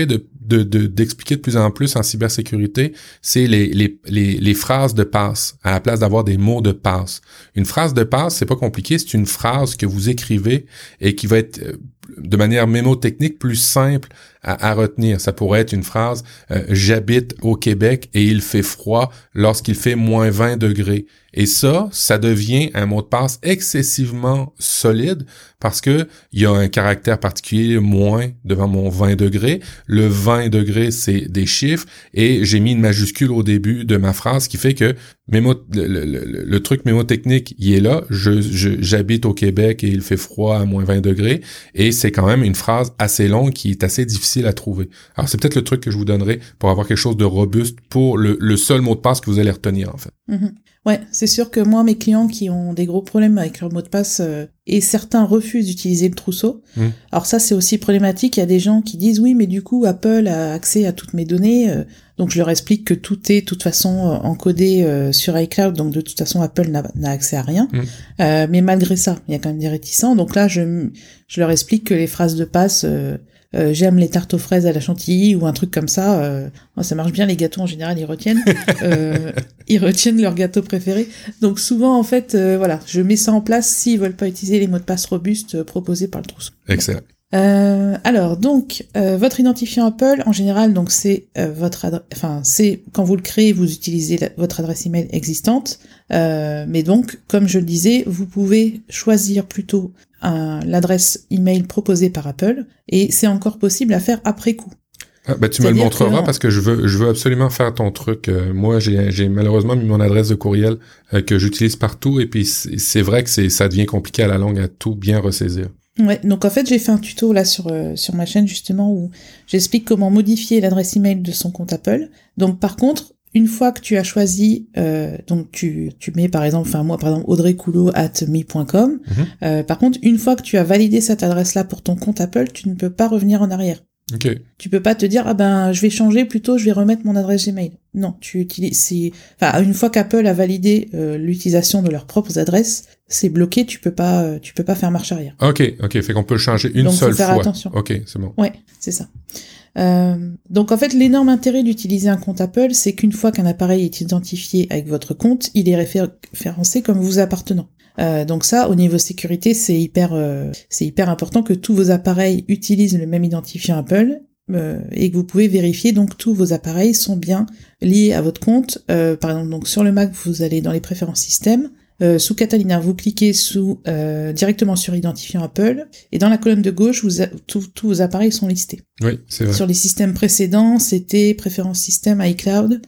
Speaker 2: de, de d'expliquer de plus en plus en cybersécurité, c'est les les les les phrases de passe à la place d'avoir des mots de passe. Une phrase de passe, c'est pas compliqué, c'est une phrase que vous écrivez et qui va être de manière mémotechnique plus simple à, à retenir. Ça pourrait être une phrase euh, « J'habite au Québec et il fait froid lorsqu'il fait moins vingt degrés ». Et ça, ça devient un mot de passe excessivement solide parce que il y a un caractère particulier moins devant mon vingt degrés. Le vingt degrés, c'est des chiffres et j'ai mis une majuscule au début de ma phrase qui fait que mémo, le, le, le, le truc mémotechnique, il est là. Je, je, j'habite au Québec et il fait froid à moins vingt degrés. Et c'est quand même une phrase assez longue qui est assez difficile à trouver. Alors, c'est peut-être le truc que je vous donnerai pour avoir quelque chose de robuste pour le, le seul mot de passe que vous allez retenir, en fait.
Speaker 1: Mmh. Ouais, c'est sûr que moi, mes clients qui ont des gros problèmes avec leur mot de passe, euh, et certains refusent d'utiliser le trousseau. Mmh. Alors ça, c'est aussi problématique. Il y a des gens qui disent, oui, mais du coup, Apple a accès à toutes mes données. Euh, donc, je leur explique que tout est, de toute façon, encodé euh, sur iCloud. Donc, de toute façon, Apple n'a, n'a accès à rien. Mmh. Euh, mais malgré ça, il y a quand même des réticents. Donc là, je, je leur explique que les phrases de passe... Euh, Euh, j'aime les tartes aux fraises à la chantilly ou un truc comme ça. Euh, oh, ça marche bien, les gâteaux en général, ils retiennent. euh, ils retiennent leur gâteau préféré. Donc souvent, en fait, euh, voilà, je mets ça en place s'ils veulent pas utiliser les mots de passe robustes euh, proposés par le trousseau.
Speaker 2: Excellent.
Speaker 1: Euh, alors donc euh, votre identifiant Apple en général donc c'est euh, votre adresse, enfin c'est quand vous le créez vous utilisez la, votre adresse email existante, euh, mais donc comme je le disais vous pouvez choisir plutôt un, l'adresse email proposée par Apple et c'est encore possible à faire après coup.
Speaker 2: Ah, ben tu C'est-à-dire me le montreras que... parce que je veux je veux absolument faire ton truc. Euh, moi j'ai j'ai malheureusement mis mon adresse de courriel euh, que j'utilise partout et puis c'est, c'est vrai que c'est ça devient compliqué à la longue à tout bien ressaisir.
Speaker 1: Ouais, donc en fait j'ai fait un tuto là sur euh, sur ma chaîne justement où j'explique comment modifier l'adresse email de son compte Apple. Donc par contre, une fois que tu as choisi, euh, donc tu tu mets par exemple, enfin moi par exemple audreycoulot arobase me point com. Mm-hmm. Euh, par contre, une fois que tu as validé cette adresse là pour ton compte Apple, tu ne peux pas revenir en arrière.
Speaker 2: Okay.
Speaker 1: Tu peux pas te dire ah ben je vais changer plutôt je vais remettre mon adresse Gmail. Non, tu utilises c'est enfin une fois qu'Apple a validé euh, l'utilisation de leurs propres adresses, c'est bloqué, tu peux pas euh, tu peux pas faire marche arrière.
Speaker 2: OK, OK, fait qu'on peut le changer une
Speaker 1: donc,
Speaker 2: seule
Speaker 1: faut faire
Speaker 2: fois.
Speaker 1: Attention.
Speaker 2: OK, c'est bon.
Speaker 1: Ouais, c'est ça. Euh, donc en fait, l'énorme intérêt d'utiliser un compte Apple, c'est qu'une fois qu'un appareil est identifié avec votre compte, il est référencé comme vous appartenant. Euh, donc ça, au niveau sécurité, c'est hyper, euh, c'est hyper important que tous vos appareils utilisent le même identifiant Apple euh, et que vous pouvez vérifier donc tous vos appareils sont bien liés à votre compte. Euh, par exemple, donc sur le Mac, vous allez dans les préférences système. Euh, sous Catalina, vous cliquez sous euh, directement sur identifiant Apple et dans la colonne de gauche, vous a, tous vos appareils sont listés.
Speaker 2: Oui, c'est vrai.
Speaker 1: Sur les systèmes précédents, c'était préférences système iCloud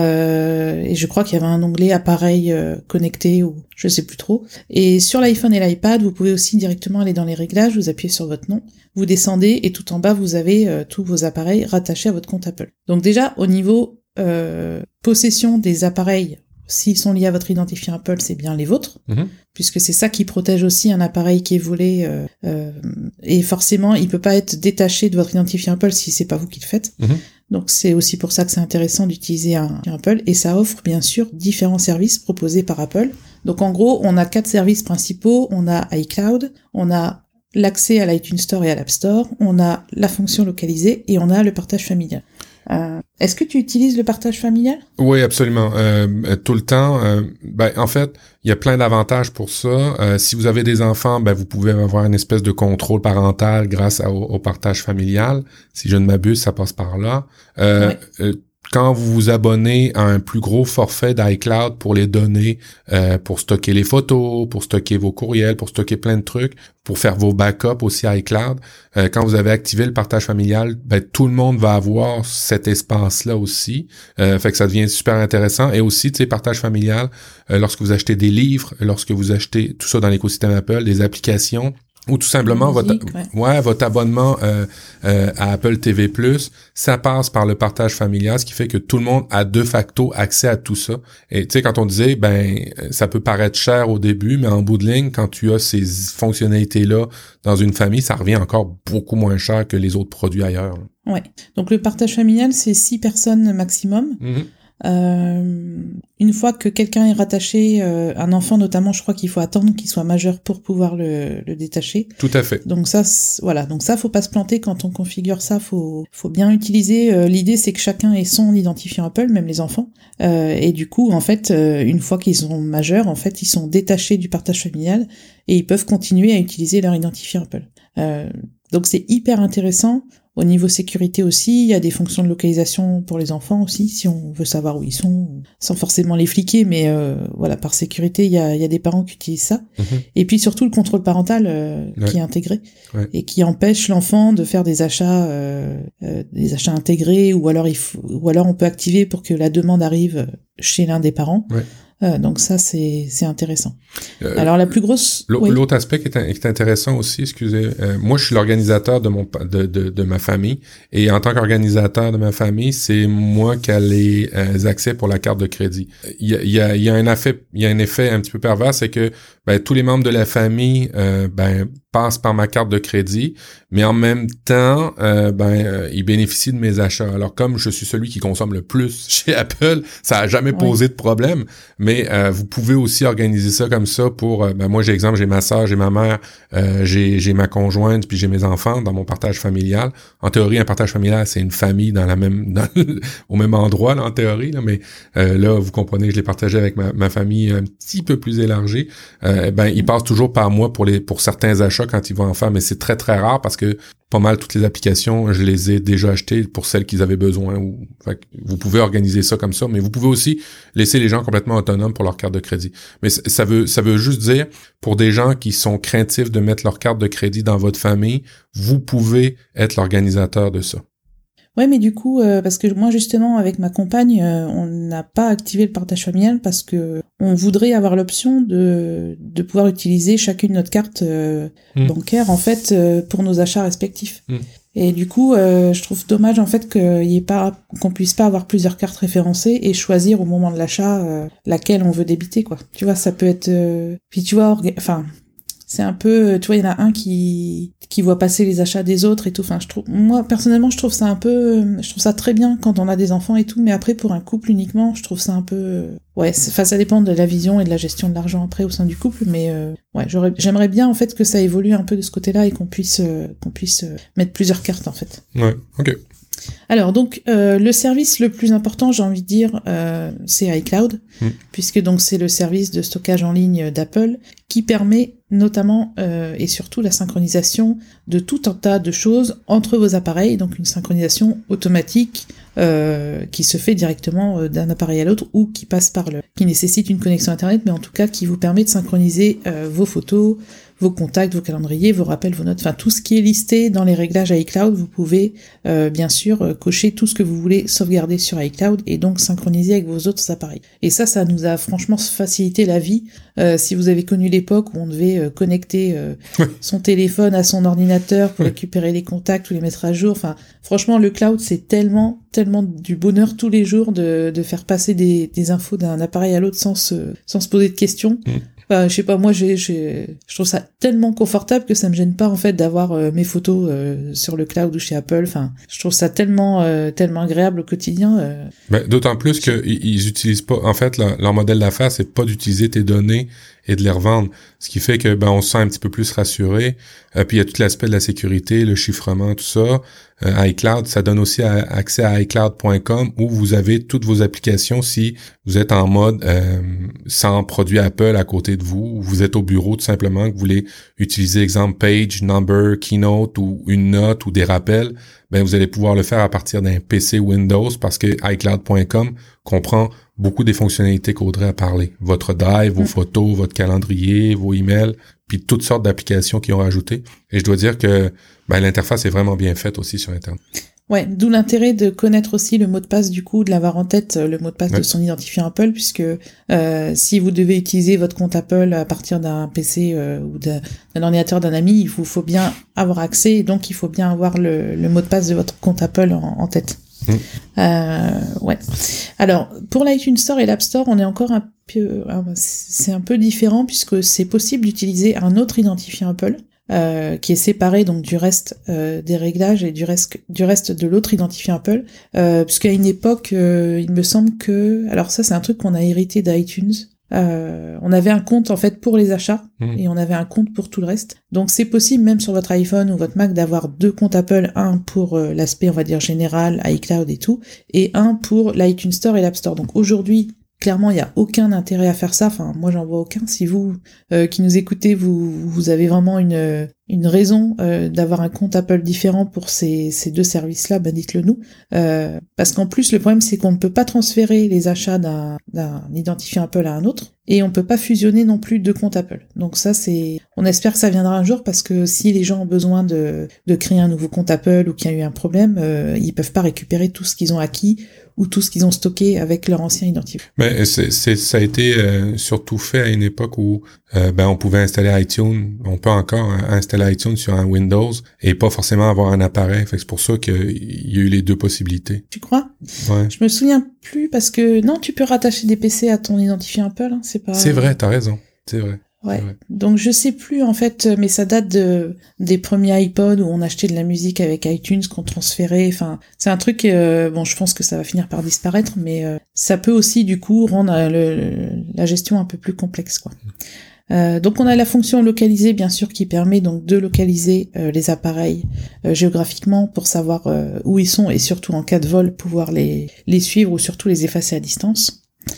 Speaker 1: euh, et je crois qu'il y avait un onglet appareil euh, connecté ou je sais plus trop. Et sur l'iPhone et l'iPad, vous pouvez aussi directement aller dans les réglages, vous appuyez sur votre nom, vous descendez et tout en bas, vous avez euh, tous vos appareils rattachés à votre compte Apple. Donc déjà, au niveau euh, possession des appareils, s'ils sont liés à votre identifiant Apple, c'est bien les vôtres, mmh. puisque c'est ça qui protège aussi un appareil qui est volé. Euh, euh, et forcément, il peut pas être détaché de votre identifiant Apple si c'est pas vous qui le faites. Mmh. Donc c'est aussi pour ça que c'est intéressant d'utiliser un, un Apple. Et ça offre bien sûr différents services proposés par Apple. Donc en gros, on a quatre services principaux. On a iCloud, on a l'accès à l'iTunes Store et à l'App Store, on a la fonction localisée et on a le partage familial. Euh, est-ce que tu utilises le partage familial?
Speaker 2: Oui, absolument. Euh, tout le temps. Euh, ben, en fait, il y a plein d'avantages pour ça. Euh, si vous avez des enfants, ben vous pouvez avoir une espèce de contrôle parental grâce à, au, au partage familial. Si je ne m'abuse, ça passe par là. Euh, ouais. euh, Quand vous vous abonnez à un plus gros forfait d'iCloud pour les données, euh, pour stocker les photos, pour stocker vos courriels, pour stocker plein de trucs, pour faire vos backups aussi à iCloud, euh, quand vous avez activé le partage familial, ben tout le monde va avoir cet espace-là aussi. Euh, fait que ça devient super intéressant. Et aussi, tu sais, partage familial, euh, lorsque vous achetez des livres, lorsque vous achetez tout ça dans l'écosystème Apple, des applications, ou tout simplement musique, votre ouais. ouais votre abonnement euh, euh, à Apple T V plus, ça passe par le partage familial, ce qui fait que tout le monde a de facto accès à tout ça. Et tu sais, quand on disait ben ça peut paraître cher au début, mais en bout de ligne, quand tu as ces fonctionnalités-là dans une famille, ça revient encore beaucoup moins cher que les autres produits ailleurs.
Speaker 1: Ouais. Donc le partage familial, c'est six personnes maximum. Mm-hmm. Euh, une fois que quelqu'un est rattaché, euh, un enfant notamment, je crois qu'il faut attendre qu'il soit majeur pour pouvoir le, le détacher.
Speaker 2: Tout à fait.
Speaker 1: Donc ça, voilà. Donc ça, faut pas se planter quand on configure ça. Faut, faut bien utiliser. Euh, l'idée, c'est que chacun ait son identifiant Apple, même les enfants. Euh, et du coup, en fait, euh, une fois qu'ils sont majeurs, en fait, ils sont détachés du partage familial et ils peuvent continuer à utiliser leur identifiant Apple. Euh, donc c'est hyper intéressant. Au niveau sécurité aussi, il y a des fonctions de localisation pour les enfants aussi, si on veut savoir où ils sont, sans forcément les fliquer, mais euh, voilà, par sécurité, il y a, il y a des parents qui utilisent ça. Mmh. Et puis surtout le contrôle parental euh, ouais. qui est intégré ouais. et qui empêche l'enfant de faire des achats, euh, euh, des achats intégrés, ou alors il faut, ou alors on peut activer pour que la demande arrive chez l'un des parents. Ouais. Euh, donc ça, c'est c'est intéressant. Euh, Alors la plus grosse...
Speaker 2: L'autre oui. aspect qui est, qui est intéressant aussi, excusez, euh, moi je suis l'organisateur de mon de, de de ma famille, et en tant qu'organisateur de ma famille, c'est moi qui ai les euh, accès pour la carte de crédit. Il y a il y a il y a un effet il y a un effet un petit peu pervers, c'est que ben, tous les membres de la famille euh, ben passent par ma carte de crédit, mais en même temps, euh, ben euh, ils bénéficient de mes achats. Alors comme je suis celui qui consomme le plus chez Apple, ça a jamais posé oui. de problème. Mais euh, vous pouvez aussi organiser ça comme ça pour, euh, ben moi j'ai exemple, j'ai ma sœur, j'ai ma mère, euh, j'ai j'ai ma conjointe, puis j'ai mes enfants dans mon partage familial. En théorie, un partage familial, c'est une famille dans la même, dans le, au même endroit là, en théorie, là, mais euh, là vous comprenez, je l'ai partagé avec ma, ma famille un petit peu plus élargie. Euh, ben ils passent toujours par moi pour les pour certains achats quand ils vont en faire, mais c'est très très rare parce que pas mal toutes les applications, je les ai déjà achetées pour celles qu'ils avaient besoin. Ou, fait que vous pouvez organiser ça comme ça, mais vous pouvez aussi laisser les gens complètement autonomes pour leur carte de crédit. Mais ça veut ça veut juste dire, pour des gens qui sont craintifs de mettre leur carte de crédit dans votre famille, vous pouvez être l'organisateur de ça.
Speaker 1: Ouais, mais du coup, euh, parce que moi justement avec ma compagne, euh, on n'a pas activé le partage familial parce que on voudrait avoir l'option de de pouvoir utiliser chacune notre carte euh, mmh. bancaire en fait euh, pour nos achats respectifs. Mmh. Et du coup, euh, je trouve dommage en fait qu'il y ait pas qu'on puisse pas avoir plusieurs cartes référencées et choisir au moment de l'achat euh, laquelle on veut débiter quoi. Tu vois, ça peut être euh... puis tu vois, orga... enfin. C'est un peu, tu vois, il y en a un qui qui voit passer les achats des autres et tout. Enfin, je trouve, moi personnellement, je trouve ça un peu, je trouve ça très bien quand on a des enfants et tout. Mais après, pour un couple uniquement, je trouve ça un peu, ouais. Enfin, ça dépend de la vision et de la gestion de l'argent après au sein du couple. Mais euh, ouais, j'aurais, j'aimerais bien en fait que ça évolue un peu de ce côté-là et qu'on puisse euh, qu'on puisse euh, mettre plusieurs cartes en fait.
Speaker 2: Ouais. Ok.
Speaker 1: Alors donc euh, le service le plus important, j'ai envie de dire, euh, c'est iCloud, mmh. puisque donc c'est le service de stockage en ligne d'Apple qui permet notamment euh, et surtout la synchronisation de tout un tas de choses entre vos appareils, donc une synchronisation automatique euh, qui se fait directement d'un appareil à l'autre ou qui passe par le, qui nécessite une connexion internet, mais en tout cas qui vous permet de synchroniser euh, vos photos, vos contacts, vos calendriers, vos rappels, vos notes, enfin tout ce qui est listé dans les réglages iCloud, vous pouvez euh, bien sûr euh, cocher tout ce que vous voulez sauvegarder sur iCloud et donc synchroniser avec vos autres appareils. Et ça, ça nous a franchement facilité la vie. Euh, si vous avez connu l'époque où on devait euh, connecter euh, son téléphone à son ordinateur pour récupérer les contacts ou les mettre à jour, enfin franchement le cloud c'est tellement tellement du bonheur tous les jours de, de faire passer des, des infos d'un appareil à l'autre sans se sans se poser de questions. Mmh. Enfin, je sais pas, moi j'ai, j'ai, je trouve ça tellement confortable que ça me gêne pas en fait d'avoir euh, mes photos euh, sur le cloud ou chez Apple. Enfin, je trouve ça tellement, euh, tellement agréable au quotidien. Euh...
Speaker 2: Ben, d'autant plus qu'ils ils utilisent pas. En fait, leur, leur modèle d'affaires, c'est pas d'utiliser tes données et de les revendre, ce qui fait que ben on se sent un petit peu plus rassuré. Euh, puis il y a tout l'aspect de la sécurité, le chiffrement, tout ça. Euh, iCloud, ça donne aussi à, accès à iCloud point com où vous avez toutes vos applications si vous êtes en mode euh, sans produit Apple à côté de vous, ou vous êtes au bureau tout simplement, que vous voulez utiliser exemple Page, Number, Keynote ou une note ou des rappels, ben vous allez pouvoir le faire à partir d'un P C Windows parce que iCloud point com comprend beaucoup des fonctionnalités qu'Audrey a parlé. Votre Drive, vos photos, votre calendrier, vos emails, puis toutes sortes d'applications qui ont rajouté. Et je dois dire que ben, l'interface est vraiment bien faite aussi sur Internet.
Speaker 1: Ouais, d'où l'intérêt de connaître aussi le mot de passe du coup, de l'avoir en tête, le mot de passe ouais. de son identifiant Apple, puisque euh, si vous devez utiliser votre compte Apple à partir d'un P C euh, ou d'un, d'un ordinateur d'un ami, il vous faut bien avoir accès, et donc il faut bien avoir le, le mot de passe de votre compte Apple en, en tête. Mmh. Euh, ouais. Alors, pour l'iTunes Store et l'App Store, on est encore un peu, c'est un peu différent puisque c'est possible d'utiliser un autre identifiant Apple. euh, qui est séparé donc du reste euh, des réglages et du reste du reste de l'autre identifiant Apple, euh, puisqu'à une époque, euh, il me semble que, alors ça c'est un truc qu'on a hérité d'iTunes. Euh, on avait un compte en fait pour les achats mmh. et on avait un compte pour tout le reste. Donc c'est possible même sur votre iPhone ou votre Mac d'avoir deux comptes Apple, un pour euh, l'aspect on va dire général, iCloud et tout, et un pour l'iTunes Store et l'App Store. Donc aujourd'hui, clairement, il n'y a aucun intérêt à faire ça. Enfin, moi, j'en vois aucun. Si vous, euh, qui nous écoutez, vous, vous avez vraiment une, une raison euh, d'avoir un compte Apple différent pour ces, ces deux services-là, bah dites-le nous. Euh, parce qu'en plus, le problème, c'est qu'on ne peut pas transférer les achats d'un, d'un identifiant Apple à un autre. Et on peut pas fusionner non plus deux comptes Apple. Donc ça, c'est, on espère que ça viendra un jour parce que si les gens ont besoin de, de créer un nouveau compte Apple ou qu'il y a eu un problème, euh, ils peuvent pas récupérer tout ce qu'ils ont acquis ou tout ce qu'ils ont stocké avec leur ancien identifiant.
Speaker 2: Mais c'est, c'est, ça a été euh, surtout fait à une époque où euh, ben on pouvait installer iTunes, on peut encore hein, installer iTunes sur un Windows et pas forcément avoir un appareil. Fait que c'est pour ça qu'il y a eu les deux possibilités.
Speaker 1: Tu crois?
Speaker 2: Ouais.
Speaker 1: Je me souviens plus parce que non, tu peux rattacher des P C à ton identifiant Apple, hein, c'est pas.
Speaker 2: C'est vrai, t'as raison, c'est vrai.
Speaker 1: Ouais. Donc je sais plus en fait, mais ça date de des premiers iPods où on achetait de la musique avec iTunes qu'on transférait. Enfin, c'est un truc. Euh, bon, je pense que ça va finir par disparaître, mais euh, ça peut aussi du coup rendre le, le, la gestion un peu plus complexe, quoi. Euh, donc on a la fonction localiser bien sûr qui permet donc de localiser euh, les appareils euh, géographiquement pour savoir euh, où ils sont et surtout en cas de vol pouvoir les les suivre ou surtout les effacer à distance.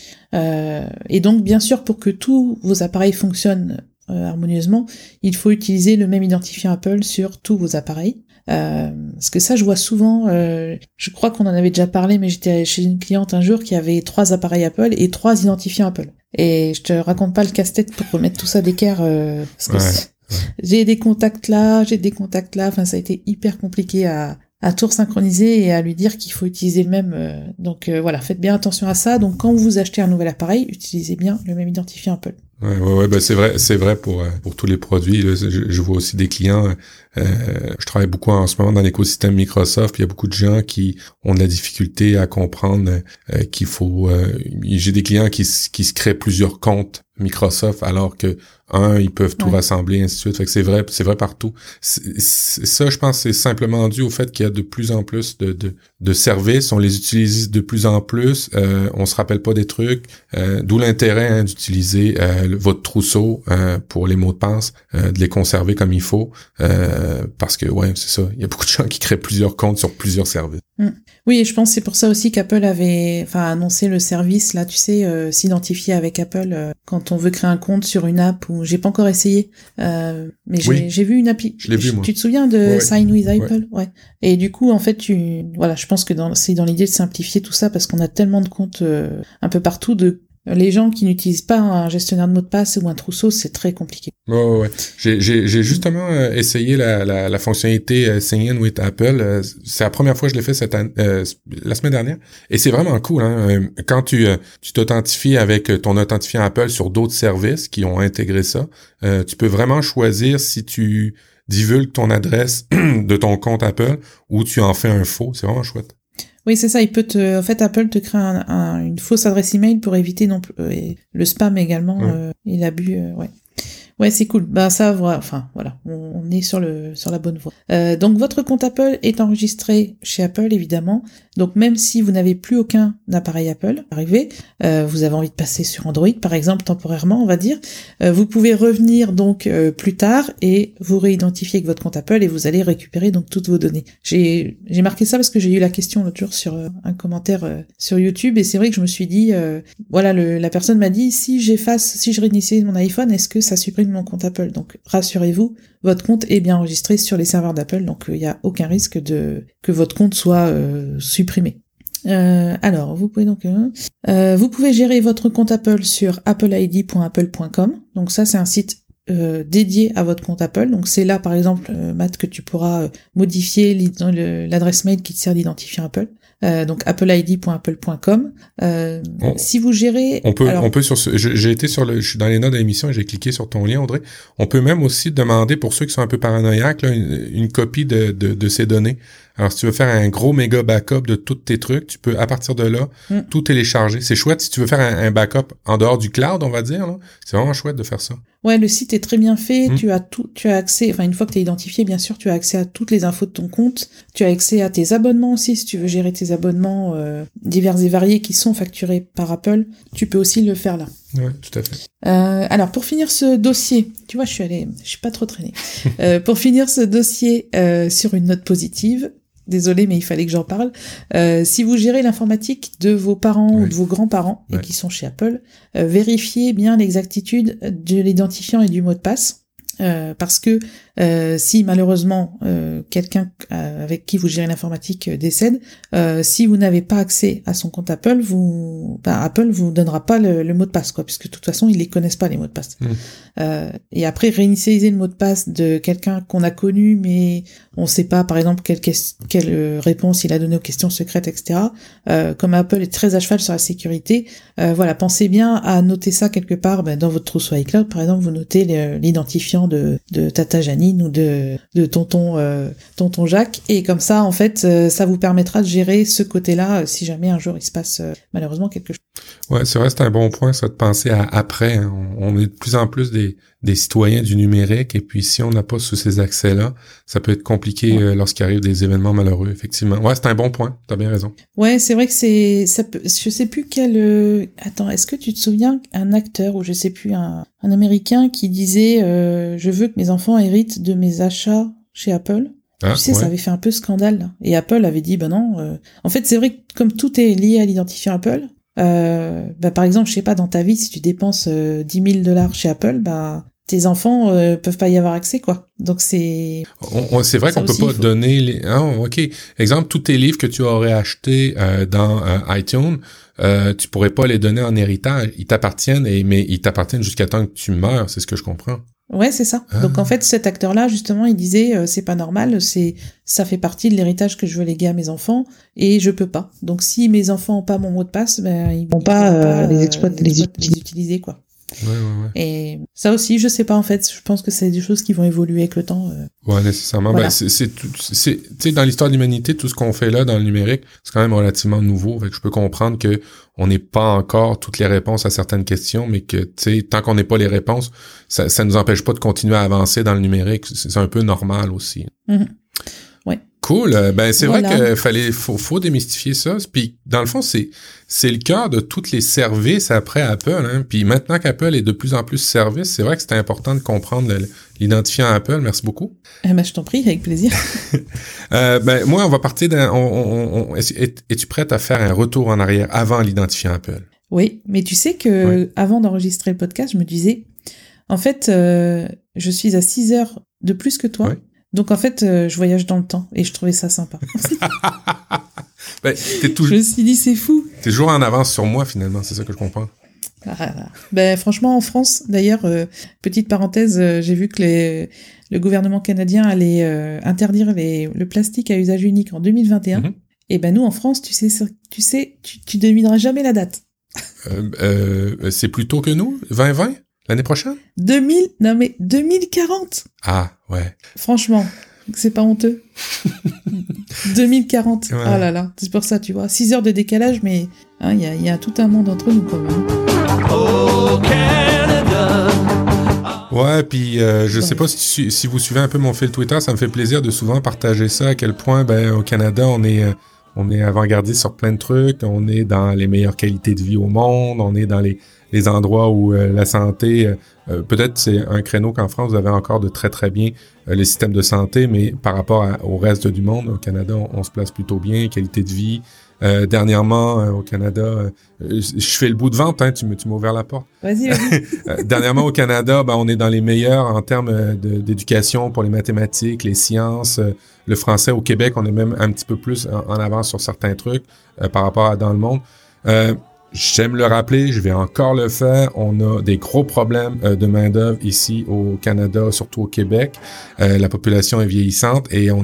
Speaker 1: Euh, et donc bien sûr pour que tous vos appareils fonctionnent euh, harmonieusement, il faut utiliser le même identifiant Apple sur tous vos appareils. Euh, parce que ça je vois souvent, euh, je crois qu'on en avait déjà parlé, mais j'étais chez une cliente un jour qui avait trois appareils Apple et trois identifiants Apple. Et je te raconte pas le casse-tête pour remettre tout ça d'équerre, euh, parce que ouais. j'ai des contacts là, j'ai des contacts là, enfin ça a été hyper compliqué à à tout synchroniser et à lui dire qu'il faut utiliser le même. Euh, donc euh, voilà, faites bien attention à ça. Donc quand vous achetez un nouvel appareil, utilisez bien le même identifiant Apple.
Speaker 2: Ouais, ouais, ouais, ben c'est vrai, c'est vrai pour pour tous les produits. Là, je, je vois aussi des clients. Euh, je travaille beaucoup en ce moment dans l'écosystème Microsoft. Puis il y a beaucoup de gens qui ont de la difficulté à comprendre euh, qu'il faut. Euh, j'ai des clients qui qui se créent plusieurs comptes Microsoft alors que un ils peuvent tout ouais. rassembler ainsi de suite. Fait que c'est vrai, c'est vrai partout. C'est, c'est, ça, je pense, c'est simplement dû au fait qu'il y a de plus en plus de de, de services. On les utilise de plus en plus. Euh, on se rappelle pas des trucs. Euh, d'où l'intérêt hein, d'utiliser euh, votre trousseau euh, pour les mots de passe, euh, de les conserver comme il faut. Euh, parce que ouais, c'est ça. Il y a beaucoup de gens qui créent plusieurs comptes sur plusieurs services.
Speaker 1: Mmh. Oui, et je pense que c'est pour ça aussi qu'Apple avait, enfin, annoncé le service là, tu sais, euh, s'identifier avec Apple euh, quand on veut créer un compte sur une app. Ou j'ai pas encore essayé, euh, mais j'ai,
Speaker 2: oui.
Speaker 1: j'ai vu une appli.
Speaker 2: Je l'ai vu, moi.
Speaker 1: Tu te souviens de
Speaker 2: ouais.
Speaker 1: Sign with Apple, ouais. ouais. Et du coup, en fait, tu, voilà, je pense que dans, c'est dans l'idée de simplifier tout ça parce qu'on a tellement de comptes euh, un peu partout de les gens qui n'utilisent pas un gestionnaire de mots de passe ou un trousseau, c'est très compliqué.
Speaker 2: Ouais, ouais, ouais. J'ai, j'ai, j'ai justement euh, essayé la, la, la fonctionnalité euh, Sign in with Apple. Euh, c'est la première fois que je l'ai fait cette année, euh, la semaine dernière. Et c'est vraiment cool, hein. Quand tu, euh, tu t'authentifies avec ton authentifiant Apple sur d'autres services qui ont intégré ça, euh, tu peux vraiment choisir si tu divulgues ton adresse de ton compte Apple ou tu en fais un faux. C'est vraiment chouette.
Speaker 1: Oui, c'est ça. Il peut te, en fait, Apple te crée un, un, une fausse adresse email pour éviter non plus euh, le spam également ouais. euh, et l'abus. Euh, ouais. Ouais, c'est cool. Bah ça, voilà. Enfin, voilà, on, on est sur le sur la bonne voie. Euh, donc votre compte Apple est enregistré chez Apple, évidemment. Donc même si vous n'avez plus aucun appareil Apple, arrivé, euh, vous avez envie de passer sur Android, par exemple, temporairement, on va dire, euh, vous pouvez revenir donc euh, plus tard et vous réidentifier avec votre compte Apple et vous allez récupérer donc toutes vos données. J'ai j'ai marqué ça parce que j'ai eu la question l'autre jour sur euh, un commentaire euh, sur YouTube et c'est vrai que je me suis dit, euh, voilà, le, la personne m'a dit si j'efface, si je réinitie mon iPhone, est-ce que ça supprime mon compte Apple? Donc rassurez-vous, votre compte est bien enregistré sur les serveurs d'Apple, donc il euh, n'y a aucun risque de que votre compte soit euh, supprimé. Euh, alors, vous pouvez donc euh, euh, vous pouvez gérer votre compte Apple sur apple i d point apple point com. Donc ça, c'est un site euh, dédié à votre compte Apple. Donc c'est là, par exemple, euh, Matt, que tu pourras euh, modifier l'adresse mail qui te sert d'identifiant Apple. Euh, donc apple i d point apple point com. Euh, on, si vous gérez,
Speaker 2: on peut,
Speaker 1: alors,
Speaker 2: on peut sur ce, j'ai été sur le, je suis dans les notes de l'émission et j'ai cliqué sur ton lien, Audrey. On peut même aussi demander pour ceux qui sont un peu paranoïaques là, une, une copie de, de, de ces données. Alors, si tu veux faire un gros méga backup de tous tes trucs, tu peux, à partir de là, mm. tout télécharger. C'est chouette. Si tu veux faire un, un backup en dehors du cloud, on va dire, là, c'est vraiment chouette de faire ça.
Speaker 1: Ouais, le site est très bien fait. Mm. Tu as tout, tu as accès, enfin, une fois que tu es identifié, bien sûr, tu as accès à toutes les infos de ton compte. Tu as accès à tes abonnements aussi, si tu veux gérer tes abonnements euh, divers et variés qui sont facturés par Apple. Tu peux aussi le faire là.
Speaker 2: Ouais, tout à fait.
Speaker 1: Euh, alors, pour finir ce dossier, tu vois, je suis allée, je suis pas trop traînée. euh, pour finir ce dossier euh, sur une note positive, désolée, mais il fallait que j'en parle. Euh, si vous gérez l'informatique de vos parents oui. ou de vos grands-parents et ouais. qui sont chez Apple, euh, vérifiez bien l'exactitude de l'identifiant et du mot de passe. Euh, parce que euh, si malheureusement euh, quelqu'un euh, avec qui vous gérez l'informatique euh, décède, euh, si vous n'avez pas accès à son compte Apple, vous, bah, Apple vous donnera pas le, le mot de passe, quoi, puisque de toute façon ils les connaissent pas les mots de passe. Mmh. Euh, et après réinitialiser le mot de passe de quelqu'un qu'on a connu, mais on sait pas, par exemple quelle, quelle réponse il a donné aux questions secrètes, et cetera. Euh, comme Apple est très à cheval sur la sécurité, euh, voilà, pensez bien à noter ça quelque part, bah, dans votre trousseau iCloud, par exemple, vous notez le, l'identifiant de, de Tata Janine ou de, de tonton, euh, tonton Jacques, et comme ça, en fait, euh, ça vous permettra de gérer ce côté-là, euh, si jamais un jour il se passe euh, malheureusement quelque chose.
Speaker 2: Ouais, c'est vrai, c'est un bon point, ça, de penser à après. Hein. On, on est de plus en plus des, des citoyens du numérique, et puis si on n'a pas tous ces accès-là, ça peut être compliqué ouais. euh, lorsqu'il arrive des événements malheureux, effectivement. Ouais, c'est un bon point, t'as bien raison.
Speaker 1: Ouais, c'est vrai que c'est, ça peut, je sais plus quel, euh... attends, est-ce que tu te souviens un acteur, ou je sais plus, un, un Américain qui disait, euh, je veux que mes enfants héritent de mes achats chez Apple. Ah, tu sais, ouais. ça avait fait un peu scandale, là. Et Apple avait dit, ben non, euh... en fait, c'est vrai que comme tout est lié à l'identifiant Apple, euh, bah, par exemple, je sais pas, dans ta vie, si tu dépenses euh, dix mille dollars chez Apple, bah, tes enfants euh, peuvent pas y avoir accès, quoi. Donc c'est...
Speaker 2: On, on, c'est vrai qu'on peut pas faut... donner les... Ah, ok. Exemple, tous tes livres que tu aurais achetés euh, dans euh, iTunes, euh, tu pourrais pas les donner en héritage. Ils t'appartiennent, et, mais ils t'appartiennent jusqu'à temps que tu meurs, c'est ce que je comprends.
Speaker 1: Ouais, c'est ça. Ah. Donc en fait, cet acteur-là, justement, il disait euh, c'est pas normal, c'est ça fait partie de l'héritage que je veux léguer à mes enfants et je peux pas. Donc si mes enfants ont pas mon mot de passe, ben ils vont pas, pas euh, les exploiter, les, les, les utiliser, quoi.
Speaker 2: Ouais, ouais, ouais.
Speaker 1: Et ça aussi, je sais pas, en fait, je pense que c'est des choses qui vont évoluer avec le temps. Euh.
Speaker 2: Ouais, nécessairement. Voilà. Ben, c'est, c'est, c'est, tu sais, dans l'histoire de l'humanité, tout ce qu'on fait là dans le numérique, c'est quand même relativement nouveau. Fait que je peux comprendre que on n'est pas encore toutes les réponses à certaines questions, mais que, tu sais, tant qu'on n'est pas les réponses, ça, ça nous empêche pas de continuer à avancer dans le numérique. C'est, c'est un peu normal aussi.
Speaker 1: Mm-hmm. Ouais.
Speaker 2: Cool. Ben c'est voilà. vrai qu'il fallait faut faut démystifier ça. Puis dans le fond c'est c'est le cœur de tous les services après Apple. Hein. Puis maintenant qu'Apple est de plus en plus service, c'est vrai que c'est important de comprendre le, l'identifiant Apple. Merci beaucoup.
Speaker 1: Eh ben je t'en prie, avec plaisir.
Speaker 2: euh, ben moi on va partir d'un. On, on, on, es, es-tu prête à faire un retour en arrière avant l'identifiant Apple?
Speaker 1: Oui, mais tu sais que oui. avant d'enregistrer le podcast, je me disais, en fait, euh, je suis à six heures de plus que toi. Oui. Donc en fait, euh, je voyage dans le temps et je trouvais ça sympa.
Speaker 2: ben, t'es toujours...
Speaker 1: Je me suis dit, c'est fou.
Speaker 2: T'es toujours en avance sur moi finalement, c'est ça que je comprends.
Speaker 1: Ah, ben franchement, en France, d'ailleurs, euh, petite parenthèse, euh, j'ai vu que les, le gouvernement canadien allait euh, interdire les, le plastique à usage unique en deux mille vingt et un. Mm-hmm. Et ben nous, en France, tu sais, tu sais, tu, tu devineras jamais la date.
Speaker 2: euh, euh, c'est plus tôt que nous, vingt vingt? L'année prochaine?
Speaker 1: deux mille, non mais deux mille quarante.
Speaker 2: Ah, ouais.
Speaker 1: Franchement, c'est pas honteux. deux mille quarante. Ouais. Oh là là, c'est pour ça, tu vois. six heures de décalage, mais il hein, y, a, y a tout un monde entre nous, quand même. Oh, Canada.
Speaker 2: Ouais, puis euh, je ouais. sais pas si, si vous suivez un peu mon fil Twitter, ça me fait plaisir de souvent partager ça, à quel point, ben, au Canada, on est... Euh, on est avant-gardiste sur plein de trucs, on est dans les meilleures qualités de vie au monde, on est dans les, les endroits où euh, la santé, euh, peut-être c'est un créneau qu'en France, vous avez encore de très très bien euh, les systèmes de santé, mais par rapport à, au reste du monde, au Canada, on, on se place plutôt bien, qualité de vie. Euh, dernièrement, euh, au Canada, euh, je fais le bout de vente, hein, tu, me, tu m'as ouvert la porte.
Speaker 1: Vas-y, vas-y.
Speaker 2: euh, dernièrement, au Canada, ben, on est dans les meilleurs en termes de, d'éducation pour les mathématiques, les sciences, euh, le français. Au Québec, on est même un petit peu plus en, en avance sur certains trucs euh, par rapport à dans le monde. Euh, J'aime le rappeler, je vais encore le faire. On a des gros problèmes euh, de main-d'œuvre ici au Canada, surtout au Québec. Euh, la population est vieillissante et on a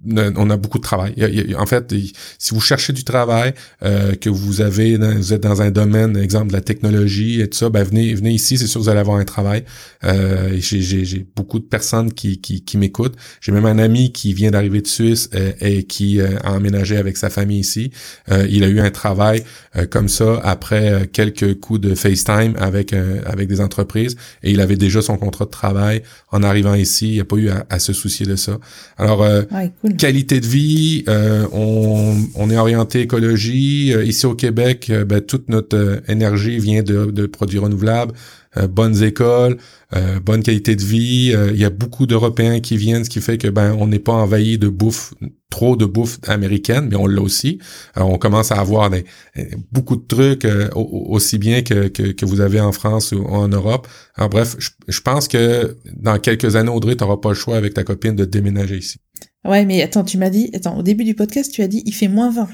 Speaker 2: on a beaucoup de travail. Il y a, il y a, en fait, il, si vous cherchez du travail, euh, que vous avez, dans, vous êtes dans un domaine, exemple de la technologie et tout ça, ben venez, venez ici, c'est sûr que vous allez avoir un travail. Euh, j'ai, j'ai, j'ai beaucoup de personnes qui, qui, qui m'écoutent. J'ai même un ami qui vient d'arriver de Suisse euh, et qui euh, a emménagé avec sa famille ici. Euh, il a eu un travail euh, comme ça après euh, quelques coups de FaceTime avec euh, avec des entreprises et il avait déjà son contrat de travail en arrivant ici. Il n'a pas eu à, à se soucier de ça. Alors, euh,
Speaker 1: ouais, cool.
Speaker 2: Qualité de vie, euh, on, on est orienté écologie. Euh, ici au Québec, euh, ben, toute notre euh, énergie vient de, de produits renouvelables, euh, bonnes écoles, euh, bonne qualité de vie. Euh, il y a beaucoup d'Européens qui viennent, ce qui fait que ben on n'est pas envahi de bouffe, trop de bouffe américaine, mais on l'a aussi. Alors on commence à avoir des, beaucoup de trucs euh, aussi bien que, que que vous avez en France ou en Europe. Alors bref, je, je pense que dans quelques années, Audrey, t'auras pas le choix avec ta copine de déménager ici.
Speaker 1: Ouais, mais attends, tu m'as dit, attends, au début du podcast, tu as dit, il fait moins vingt.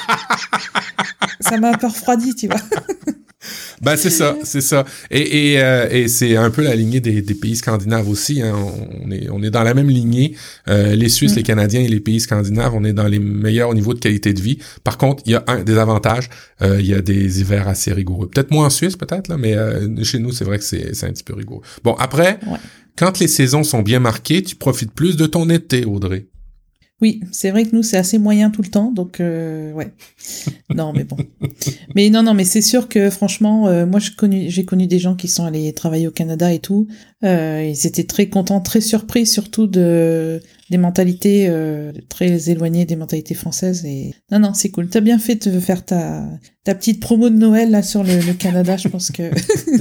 Speaker 1: Ça m'a un peu refroidi, tu vois.
Speaker 2: Ben c'est ça, c'est ça. Et et, euh, et c'est un peu la lignée des, des pays scandinaves aussi. Hein. On est on est dans la même lignée. Euh, les Suisses, mmh. les Canadiens et les pays scandinaves, on est dans les meilleurs au niveau de qualité de vie. Par contre, il y a un des avantages. Euh, il y a des hivers assez rigoureux. Peut-être moins en Suisse, peut-être là, mais euh, chez nous, c'est vrai que c'est c'est un petit peu rigoureux. Bon, après, ouais. Quand les saisons sont bien marquées, tu profites plus de ton été, Audrey.
Speaker 1: Oui, c'est vrai que nous, c'est assez moyen tout le temps, donc euh, ouais. Non, mais bon. Mais non, non, mais c'est sûr que franchement, euh, moi, je connu, j'ai connu des gens qui sont allés travailler au Canada et tout. Euh, ils étaient très contents, très surpris, surtout de des mentalités euh, très éloignées des mentalités françaises. Et non, non, c'est cool. T'as bien fait de faire ta ta petite promo de Noël là sur le, le Canada. Je pense que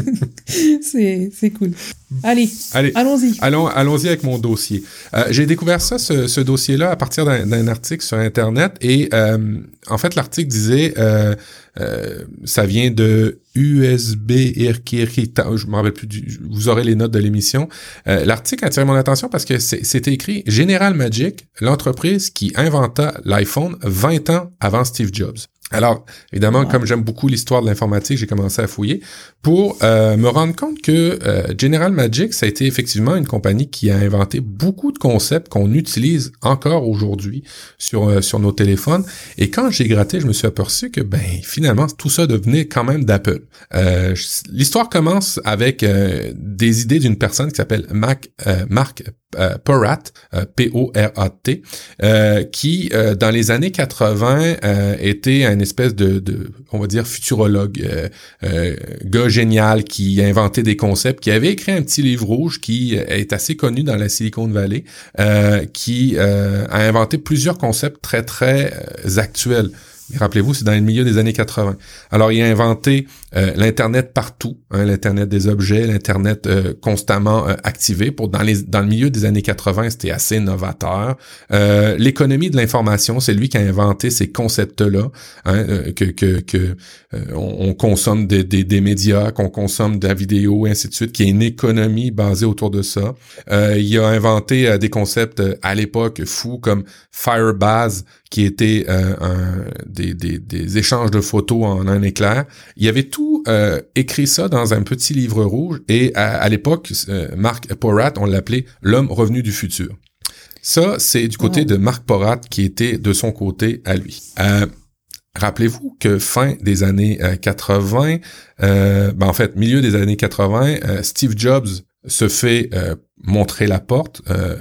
Speaker 1: c'est c'est cool. Allez, Allez, allons-y.
Speaker 2: Allons, allons-y avec mon dossier. Euh, j'ai découvert ça, ce, ce dossier-là, à partir d'un, d'un article sur Internet. Et euh, en fait, l'article disait, euh, euh, ça vient de U S B Irkirita. Je me rappelle plus. Du, vous aurez les notes de l'émission. Euh, l'article a attiré mon attention parce que c'est, c'était écrit General Magic, l'entreprise qui inventa l'iPhone vingt ans avant Steve Jobs. Alors, évidemment, wow. Comme j'aime beaucoup l'histoire de l'informatique, j'ai commencé à fouiller pour euh, me rendre compte que euh, General Magic, ça a été effectivement une compagnie qui a inventé beaucoup de concepts qu'on utilise encore aujourd'hui sur euh, sur nos téléphones. Et quand j'ai gratté, je me suis aperçu que, ben, finalement, tout ça devenait quand même d'Apple. Euh, l'histoire commence avec euh, des idées d'une personne qui s'appelle Mac, euh, Mark Euh, Porat, euh, P O R A T, euh, qui euh, dans les années quatre-vingts euh, était un espèce de, de, on va dire futurologue, euh, euh, gars génial qui a inventé des concepts, qui avait écrit un petit livre rouge qui est assez connu dans la Silicon Valley, euh, qui euh, a inventé plusieurs concepts très très euh, actuels. Mais rappelez-vous, c'est dans le milieu des années quatre-vingts. Alors, il a inventé euh, l'Internet partout, hein, l'Internet des objets, l'Internet euh, constamment euh, activé. Pour dans les dans le milieu des années quatre-vingts, c'était assez novateur. Euh, l'économie de l'information, c'est lui qui a inventé ces concepts-là, hein, euh, que que que euh, on, on consomme des, des des médias, qu'on consomme de la vidéo, et ainsi de suite, qui est une économie basée autour de ça. Euh, il a inventé euh, des concepts euh, à l'époque fous comme Firebase, qui était euh, un, des, des, des échanges de photos en un éclair. Il avait tout euh, écrit ça dans un petit livre rouge et à, à l'époque, euh, Mark Porat, on l'appelait l'homme revenu du futur. Ça, c'est du côté oh. de Mark Porat qui était de son côté à lui. Euh, Rappelez-vous que fin des années euh, quatre-vingts, euh, ben en fait, milieu des années quatre-vingts, euh, Steve Jobs se fait euh, montrer la porte. Euh,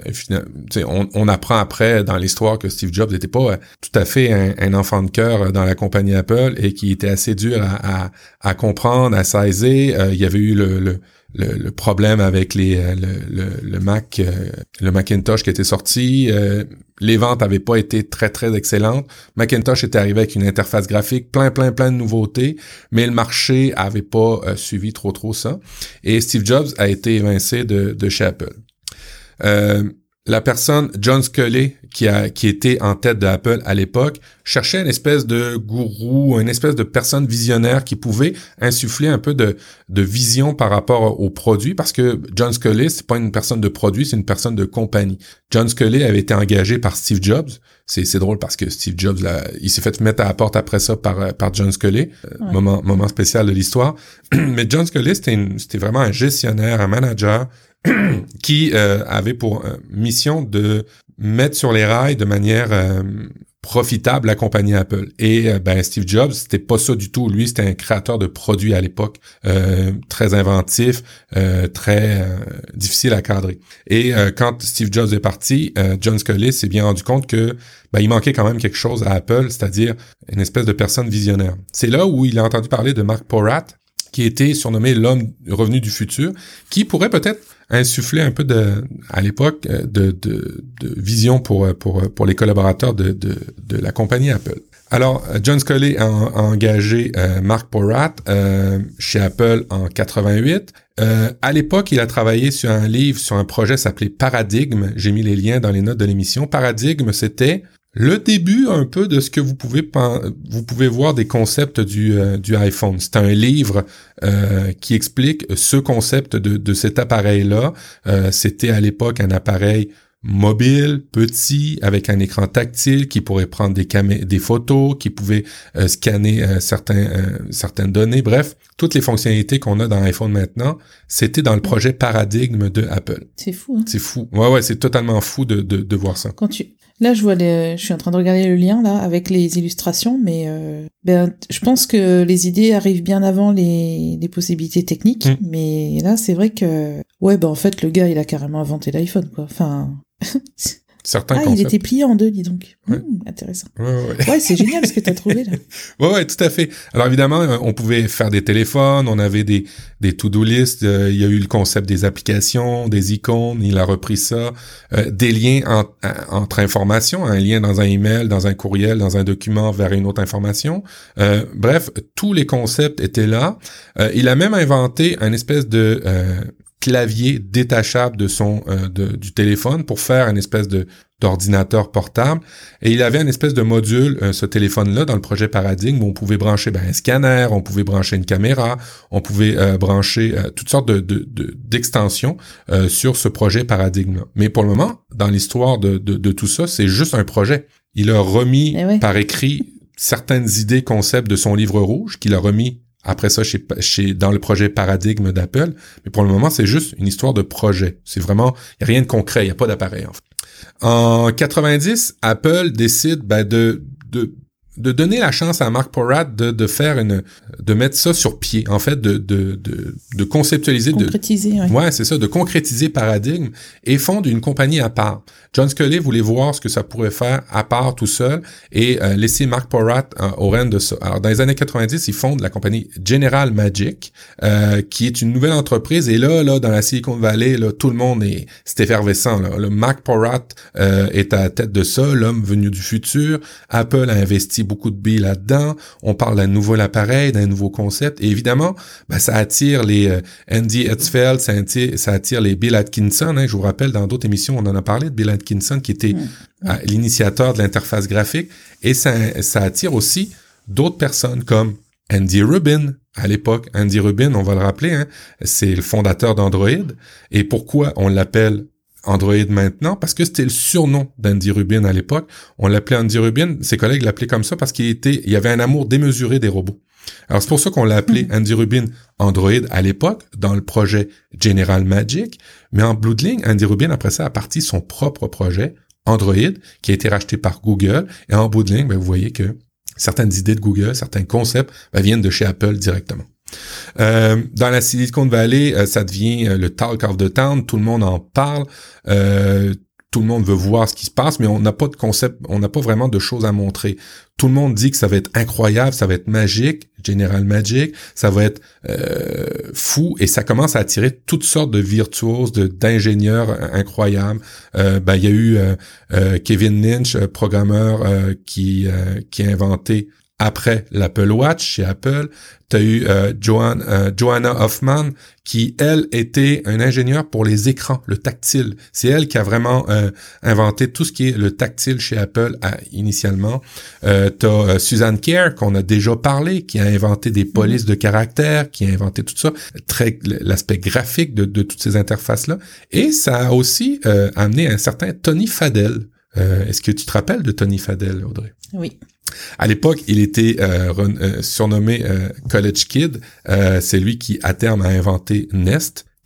Speaker 2: on, on apprend après dans l'histoire que Steve Jobs n'était pas euh, tout à fait un, un enfant de cœur dans la compagnie Apple et qui était assez dur à, à, à comprendre, à saisir. Euh, il y avait eu le, le, le, le problème avec les le, le, le Mac, euh, le Macintosh qui était sorti. Euh, les ventes avaient pas été très très excellentes. Macintosh était arrivé avec une interface graphique, plein plein plein de nouveautés, mais le marché avait pas euh, suivi trop trop ça. Et Steve Jobs a été évincé de, de chez Apple. Euh, la personne, John Sculley, qui a qui était en tête de Apple à l'époque, cherchait une espèce de gourou, une espèce de personne visionnaire qui pouvait insuffler un peu de de vision par rapport au produit, parce que John Sculley, c'est pas une personne de produit, c'est une personne de compagnie. John Sculley avait été engagé par Steve Jobs. C'est c'est drôle parce que Steve Jobs, là, il s'est fait mettre à la porte après ça par par John Sculley. Ouais. Moment moment spécial de l'histoire. Mais John Sculley, c'était une, c'était vraiment un gestionnaire, un manager qui euh, avait pour euh, mission de mettre sur les rails de manière euh, profitable la compagnie Apple. Et euh, ben Steve Jobs, c'était pas ça du tout. Lui, c'était un créateur de produits à l'époque, euh, très inventif, euh, très euh, difficile à cadrer. Et euh, quand Steve Jobs est parti, euh, John Sculley s'est bien rendu compte que ben il manquait quand même quelque chose à Apple, c'est-à-dire une espèce de personne visionnaire. C'est là où il a entendu parler de Mark Porat, qui était surnommé l'homme revenu du futur, qui pourrait peut-être insuffler un peu de, à l'époque, de, de, de vision pour, pour, pour les collaborateurs de, de, de la compagnie Apple. Alors, John Sculley a, a engagé euh, Mark Porat euh, chez Apple en quatre-vingt-huit. Euh, à l'époque, il a travaillé sur un livre, sur un projet s'appelait Paradigme. J'ai mis les liens dans les notes de l'émission. Paradigme, c'était le début un peu de ce que vous pouvez vous pouvez voir des concepts du euh, du iPhone. C'est un livre euh, qui explique ce concept de de cet appareil-là. Euh, c'était à l'époque un appareil mobile, petit, avec un écran tactile qui pourrait prendre des camé- des photos, qui pouvait euh, scanner euh, certains euh, certaines données. Bref, toutes les fonctionnalités qu'on a dans l'iPhone maintenant, c'était dans le projet Paradigme de Apple.
Speaker 1: C'est fou. Hein?
Speaker 2: C'est fou. Ouais ouais, c'est totalement fou de de de voir ça.
Speaker 1: Quand tu Là, je vois les, je suis en train de regarder le lien, là, avec les illustrations, mais, euh, ben, je pense que les idées arrivent bien avant les, les possibilités techniques, mmh. mais là, c'est vrai que, ouais, ben, en fait, le gars, il a carrément inventé l'iPhone, quoi. Enfin,
Speaker 2: certains
Speaker 1: ah,
Speaker 2: concepts.
Speaker 1: il était plié en deux, dis donc.
Speaker 2: Ouais.
Speaker 1: Mmh, intéressant.
Speaker 2: Ouais, ouais.
Speaker 1: Ouais, c'est génial ce que t'as trouvé, là.
Speaker 2: Ouais, ouais, tout à fait. Alors, évidemment, on pouvait faire des téléphones, on avait des, des to-do lists, euh, il y a eu le concept des applications, des icônes, il a repris ça, euh, des liens en, en, entre informations, un lien dans un email, dans un courriel, dans un document vers une autre information. Euh, bref, tous les concepts étaient là. Euh, il a même inventé un espèce de euh, clavier détachable de son euh, de, du téléphone pour faire une espèce de d'ordinateur portable, et il avait une espèce de module, euh, ce téléphone-là, dans le projet Paradigme, où on pouvait brancher ben, un scanner, on pouvait brancher une caméra, on pouvait euh, brancher euh, toutes sortes de, de, de d'extensions euh, sur ce projet Paradigme-là. Mais pour le moment, dans l'histoire de, de, de tout ça, c'est juste un projet. Il a remis
Speaker 1: eh ouais.
Speaker 2: par écrit certaines idées, concepts de son livre rouge, qu'il a remis après ça chez, chez dans le projet Paradigme d'Apple, mais pour le moment, c'est juste une histoire de projet. C'est vraiment, il n'y a rien de concret, il n'y a pas d'appareil, en fait. En quatre-vingt-dix, Apple décide ben, de, de de donner la chance à Mark Porat de de faire une de mettre ça sur pied, en fait, de de de, de conceptualiser,
Speaker 1: concrétiser,
Speaker 2: de
Speaker 1: ouais.
Speaker 2: ouais, c'est ça, de concrétiser Paradigme et fonde une compagnie à part. John Sculley voulait voir ce que ça pourrait faire à part tout seul et euh, laisser Mark Porat euh, au règne de ça. Alors dans les années quatre-vingt-dix, il fonde la compagnie General Magic, euh, qui est une nouvelle entreprise, et là là dans la Silicon Valley, là tout le monde est c'est effervescent là. Le Mark Porat euh, est à la tête de ça, l'homme venu du futur. Apple a investi beaucoup de billes là-dedans. On parle d'un nouvel appareil, d'un nouveau concept. Et évidemment, ben, ça attire les euh, Andy Hertzfeld, ça attire, ça attire les Bill Atkinson. Hein, je vous rappelle, dans d'autres émissions, on en a parlé de Bill Atkinson, qui était mmh. euh, l'initiateur de l'interface graphique. Et ça, ça attire aussi d'autres personnes comme Andy Rubin. À l'époque, Andy Rubin, on va le rappeler, hein, c'est le fondateur d'Android. Et pourquoi on l'appelle Android maintenant? Parce que c'était le surnom d'Andy Rubin à l'époque. On l'appelait Andy Rubin, ses collègues l'appelaient comme ça parce qu'il était, il y avait un amour démesuré des robots. Alors c'est pour ça qu'on l'a appelé mmh. Andy Rubin Android à l'époque, dans le projet General Magic. Mais en bout de ligne, Andy Rubin, après ça, a parti son propre projet, Android, qui a été racheté par Google. Et en bout de ligne, ben, vous voyez que certaines idées de Google, certains concepts, ben, viennent de chez Apple directement. Euh, dans la Silicon Valley, euh, ça devient euh, le talk of the town, tout le monde en parle, euh, tout le monde veut voir ce qui se passe, mais on n'a pas de concept, on n'a pas vraiment de choses à montrer. Tout le monde dit que ça va être incroyable, ça va être magique, General Magic, ça va être euh, fou, et ça commence à attirer toutes sortes de virtuoses, de d'ingénieurs incroyables. Euh, ben il y a eu euh, euh, Kevin Lynch, programmeur euh, qui euh, qui a inventé après l'Apple Watch chez Apple. T'as eu euh, Joanne, euh, Joanna Hoffman, qui, elle, était un ingénieur pour les écrans, le tactile. C'est elle qui a vraiment euh, inventé tout ce qui est le tactile chez Apple à, initialement. Euh, t'as euh, Suzanne Kerr, qu'on a déjà parlé, qui a inventé des polices de caractère, qui a inventé tout ça, très l'aspect graphique de, de toutes ces interfaces-là. Et ça a aussi euh, amené un certain Tony Fadell. Euh, est-ce que tu te rappelles de Tony Fadell, Audrey?
Speaker 1: Oui.
Speaker 2: À l'époque, il était euh, euh, surnommé euh, College Kid. Euh, c'est lui qui, à terme, a inventé Nest,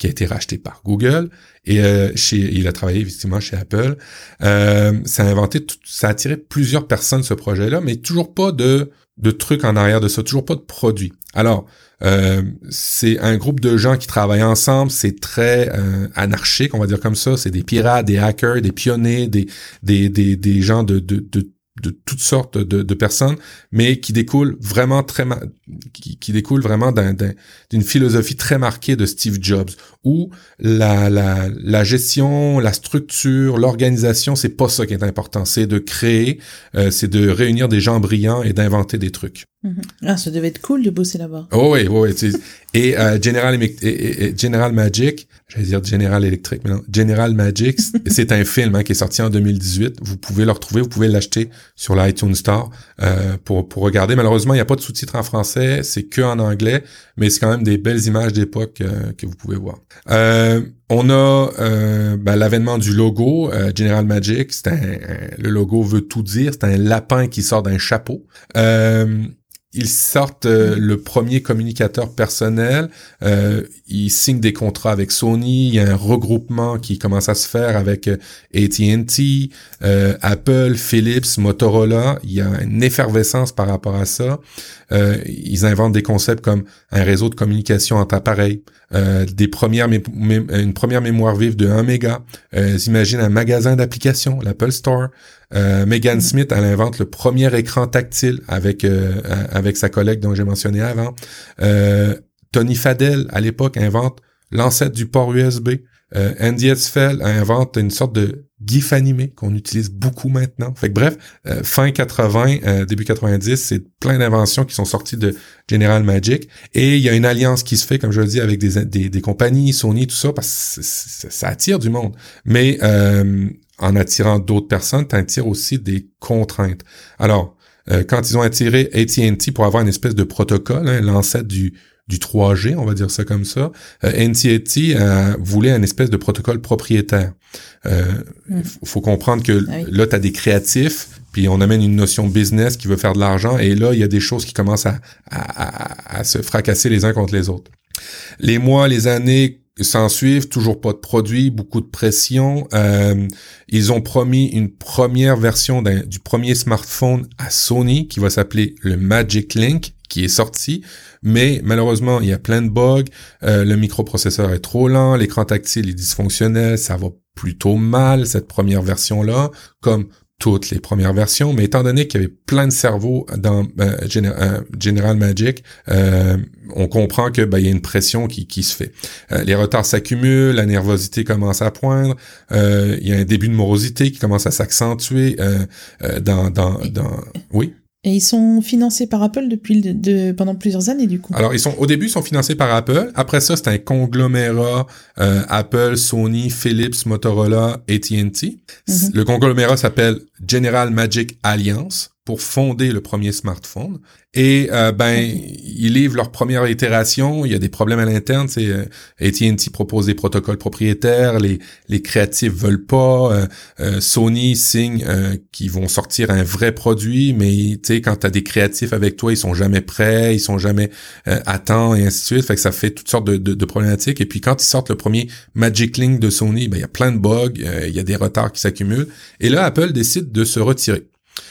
Speaker 2: qui a été racheté par Google. Et euh, chez, il a travaillé effectivement chez Apple. Euh, ça a inventé, tout, ça a attiré plusieurs personnes ce projet-là, mais toujours pas de de trucs en arrière de ça, toujours pas de produits. Alors, euh, c'est un groupe de gens qui travaillent ensemble, c'est très euh, anarchique, on va dire comme ça. C'est des pirates, des hackers, des pionniers, des des des, des gens de de de de toutes sortes de, de personnes, mais qui découlent vraiment très ma- qui, qui découlent vraiment d'un, d'un, d'une philosophie très marquée de Steve Jobs, où la la la gestion, la structure, l'organisation, c'est pas ça qui est important, c'est de créer, euh, c'est de réunir des gens brillants et d'inventer des trucs.
Speaker 1: Mmh. Ah, ça devait être cool de bosser là-bas.
Speaker 2: Oh oui, oui, oui. Et euh, General, et, et, et General Magic, j'allais dire General Electric, mais non, General Magic, c'est un film hein, qui est sorti en deux mille dix-huit. Vous pouvez le retrouver, vous pouvez l'acheter sur l'iTunes Store euh, pour pour regarder. Malheureusement, il n'y a pas de sous-titres en français, c'est que en anglais, mais c'est quand même des belles images d'époque euh, que vous pouvez voir. Euh, on a euh, ben, l'avènement du logo euh, General Magic. C'est un, un, le logo veut tout dire. C'est un lapin qui sort d'un chapeau. Euh, Ils sortent euh, le premier communicateur personnel, euh, ils signent des contrats avec Sony, il y a un regroupement qui commence à se faire avec euh, A T and T, euh, Apple, Philips, Motorola, il y a une effervescence par rapport à ça. Euh, ils inventent des concepts comme un réseau de communication entre appareils, euh, des premières mé- mé- une première mémoire vive de un méga. Euh, ils imaginent un magasin d'applications, l'Apple Store. Euh, Megan Smith, elle invente le premier écran tactile avec euh, avec sa collègue dont j'ai mentionné avant. Euh, Tony Fadell, à l'époque, invente l'ancêtre du port U S B. Euh, Andy Hertzfeld invente une sorte de GIF animé qu'on utilise beaucoup maintenant. Fait que bref, euh, fin quatre-vingts, euh, début quatre-vingt-dix, c'est plein d'inventions qui sont sorties de General Magic. Et il y a une alliance qui se fait, comme je le dis, avec des des, des compagnies, Sony, tout ça, parce que ça, ça attire du monde. Mais euh, en attirant d'autres personnes, tu attires aussi des contraintes. Alors, euh, quand ils ont attiré A T and T pour avoir une espèce de protocole, hein, l'ancêtre du du trois G, on va dire ça comme ça, euh, A T and T euh, voulait une espèce de protocole propriétaire. Euh, mm. faut comprendre que ah oui. Là, tu as des créatifs, puis on amène une notion business qui veut faire de l'argent, et là, il y a des choses qui commencent à, à, à, à se fracasser les uns contre les autres. Les mois, les années s'en suivent, toujours pas de produits, beaucoup de pression. Euh, ils ont promis une première version d'un, du premier smartphone à Sony qui va s'appeler le Magic Link, qui est sorti, mais malheureusement, il y a plein de bugs, euh, le microprocesseur est trop lent, l'écran tactile est dysfonctionnel, ça va plutôt mal, cette première version-là, comme toutes les premières versions, mais étant donné qu'il y avait plein de cerveaux dans euh, Gener- euh, General Magic, euh, on comprend que ben, il y a une pression qui, qui se fait. Euh, les retards s'accumulent, la nervosité commence à poindre, euh, il y a un début de morosité qui commence à s'accentuer euh, euh, dans, dans, dans... Oui?
Speaker 1: Et ils sont financés par Apple depuis de, de pendant plusieurs années du coup.
Speaker 2: Alors ils sont au début ils sont financés par Apple. Après ça c'est un conglomérat euh, Apple, Sony, Philips, Motorola, A T and T. Mm-hmm. Le conglomérat s'appelle General Magic Alliance pour fonder le premier smartphone. Et euh, ben okay. Ils livrent leur première itération. Il y a des problèmes à l'interne. C'est euh, A T and T propose des protocoles propriétaires. Les les créatifs veulent pas. Euh, euh, Sony signe euh, qu'ils vont sortir un vrai produit, mais tu sais quand t'as des créatifs avec toi, ils sont jamais prêts, ils sont jamais euh, à temps et ainsi de suite. Fait que ça fait toutes sortes de, de, de problématiques. Et puis quand ils sortent le premier Magic Link de Sony, ben il y a plein de bugs, euh, il y a des retards qui s'accumulent. Et là Apple décide de se retirer.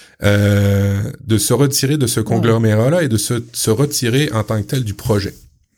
Speaker 2: Euh, de se retirer de ce conglomérat-là et de se, se retirer en tant que tel du projet.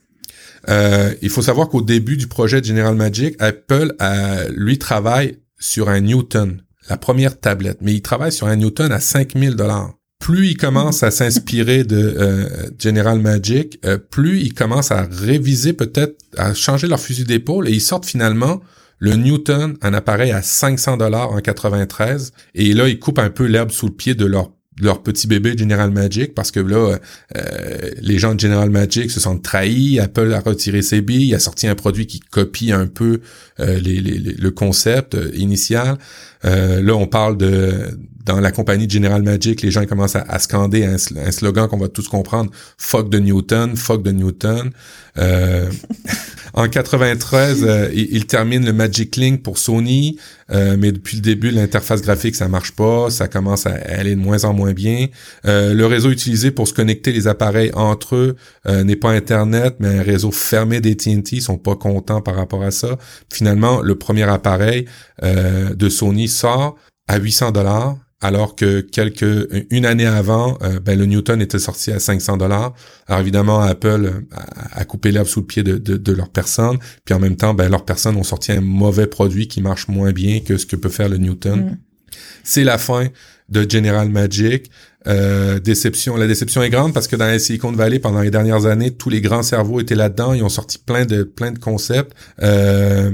Speaker 2: Euh, il faut savoir qu'au début du projet de General Magic, Apple, a, lui, travaille sur un Newton, la première tablette, mais il travaille sur un Newton à cinq mille dollars. Plus il commence à s'inspirer de euh, General Magic, euh, plus il commence à réviser peut-être, à changer leur fusil d'épaule, et ils sortent finalement le Newton, un appareil à cinq cents dollars en quatre-vingt-treize, et là, ils coupent un peu l'herbe sous le pied de leur leur petit bébé General Magic, parce que là, euh, les gens de General Magic se sentent trahis, Apple a retiré ses billes, a sorti un produit qui copie un peu euh, les, les, les, le concept euh, initial. Euh, là, on parle de... Dans la compagnie de General Magic, les gens commencent à, à scander un, un slogan qu'on va tous comprendre. Fuck de Newton, fuck de Newton. Euh, En quatre-vingt-treize, euh, il, il termine le Magic Link pour Sony, euh, mais depuis le début, l'interface graphique, ça marche pas, ça commence à aller de moins en moins bien. Euh, le réseau utilisé pour se connecter les appareils entre eux euh, n'est pas Internet, mais un réseau fermé d'A T and T, ils sont pas contents par rapport à ça. Finalement, le premier appareil euh, de Sony sort à huit cents dollars. Alors que quelques une année avant, euh, ben le Newton était sorti à cinq cents dollars. Alors évidemment, Apple a, a coupé l'herbe sous le pied de, de, de leur personne. Puis en même temps, ben leurs personnes ont sorti un mauvais produit qui marche moins bien que ce que peut faire le Newton. Mm. C'est la fin de General Magic. Euh, déception. La déception est grande parce que dans la Silicon Valley, pendant les dernières années, tous les grands cerveaux étaient là-dedans. Ils ont sorti plein de plein de concepts. Euh,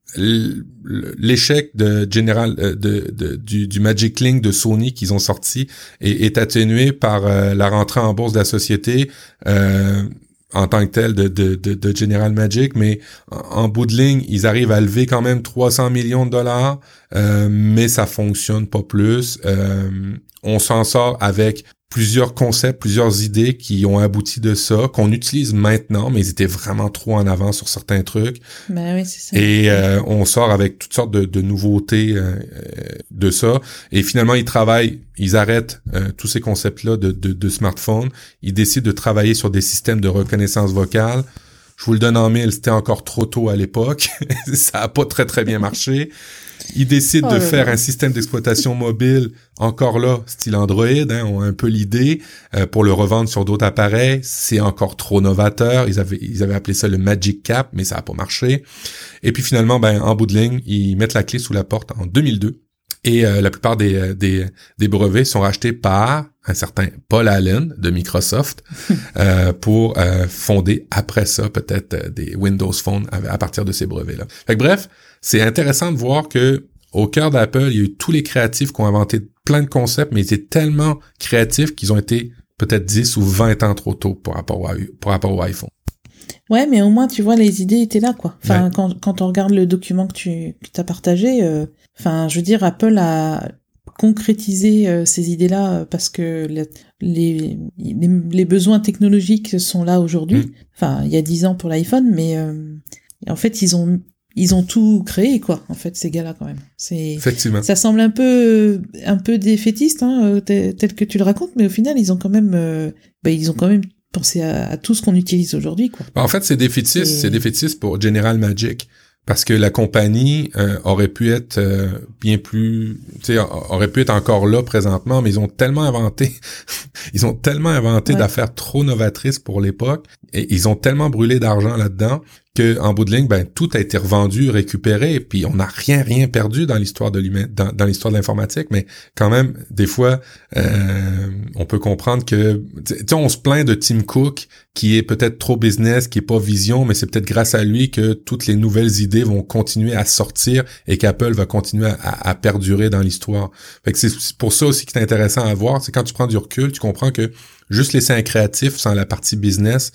Speaker 2: L'échec de General de, de du, du Magic Link de Sony qu'ils ont sorti est, est atténué par euh, la rentrée en bourse de la société euh, en tant que telle de, de, de, de General Magic, mais en, en bout de ligne, ils arrivent à lever quand même trois cents millions de dollars, euh, mais ça fonctionne pas plus. Euh, on s'en sort avec plusieurs concepts, plusieurs idées qui ont abouti de ça, qu'on utilise maintenant, mais ils étaient vraiment trop en avant sur certains trucs.
Speaker 1: Ben oui, c'est ça.
Speaker 2: Et euh, on sort avec toutes sortes de, de nouveautés euh, de ça. Et finalement, ils travaillent, ils arrêtent euh, tous ces concepts-là de, de, de smartphone. Ils décident de travailler sur des systèmes de reconnaissance vocale. Je vous le donne en mille, c'était encore trop tôt à l'époque. Ça a pas très, très bien marché. Ils décident oh de faire là. un système d'exploitation mobile, encore là, style Android, hein, ont un peu l'idée, euh, pour le revendre sur d'autres appareils. C'est encore trop novateur. Ils avaient, ils avaient appelé ça le Magic Cap, mais ça a pas marché. Et puis finalement, ben, en bout de ligne, ils mettent la clé sous la porte en deux mille deux. Et euh, la plupart des, des, des brevets sont rachetés par un certain Paul Allen de Microsoft euh, pour euh, fonder après ça peut-être euh, des Windows Phone à, à partir de ces brevets-là. Fait que bref, c'est intéressant de voir que au cœur d'Apple, il y a eu tous les créatifs qui ont inventé plein de concepts, mais ils étaient tellement créatifs qu'ils ont été peut-être dix ou vingt ans trop tôt pour rapport au, pour rapport au iPhone.
Speaker 1: Ouais, mais au moins, tu vois, les idées étaient là, quoi. Enfin, ouais. quand, quand on regarde le document que tu que t'as partagé, euh, enfin, je veux dire, Apple a concrétisé euh, ces idées-là euh, parce que les, les, les besoins technologiques sont là aujourd'hui. Mmh. Enfin, il y a dix ans pour l'iPhone, mais euh, en fait, ils ont ils ont tout créé, quoi. En fait, ces gars-là, quand même. C'est
Speaker 2: effectivement.
Speaker 1: Ça semble un peu un peu défaitiste, hein, tel, tel que tu le racontes, mais au final, ils ont quand même, euh, bah, ils ont quand même penser à, à tout ce qu'on utilise aujourd'hui, quoi.
Speaker 2: En fait, c'est défaitiste, c'est, c'est défaitiste pour General Magic parce que la compagnie euh, aurait pu être euh, bien plus, tu sais, aurait pu être encore là présentement, mais ils ont tellement inventé, ils ont tellement inventé ouais. d'affaires trop novatrices pour l'époque et ils ont tellement brûlé d'argent là-dedans que en bout de ligne, ben tout a été revendu, récupéré, et puis on n'a rien rien perdu dans l'histoire de l'humain, dans, dans l'histoire de l'informatique, mais quand même des fois euh, on peut comprendre que tu sais, on se plaint de Tim Cook qui est peut-être trop business, qui est pas vision, mais c'est peut-être grâce à lui que toutes les nouvelles idées vont continuer à sortir et qu'Apple va continuer à, à, à perdurer dans l'histoire. Fait que c'est pour ça aussi que c'est intéressant à voir, c'est quand tu prends du recul, tu comprends que juste laisser un créatif sans la partie business,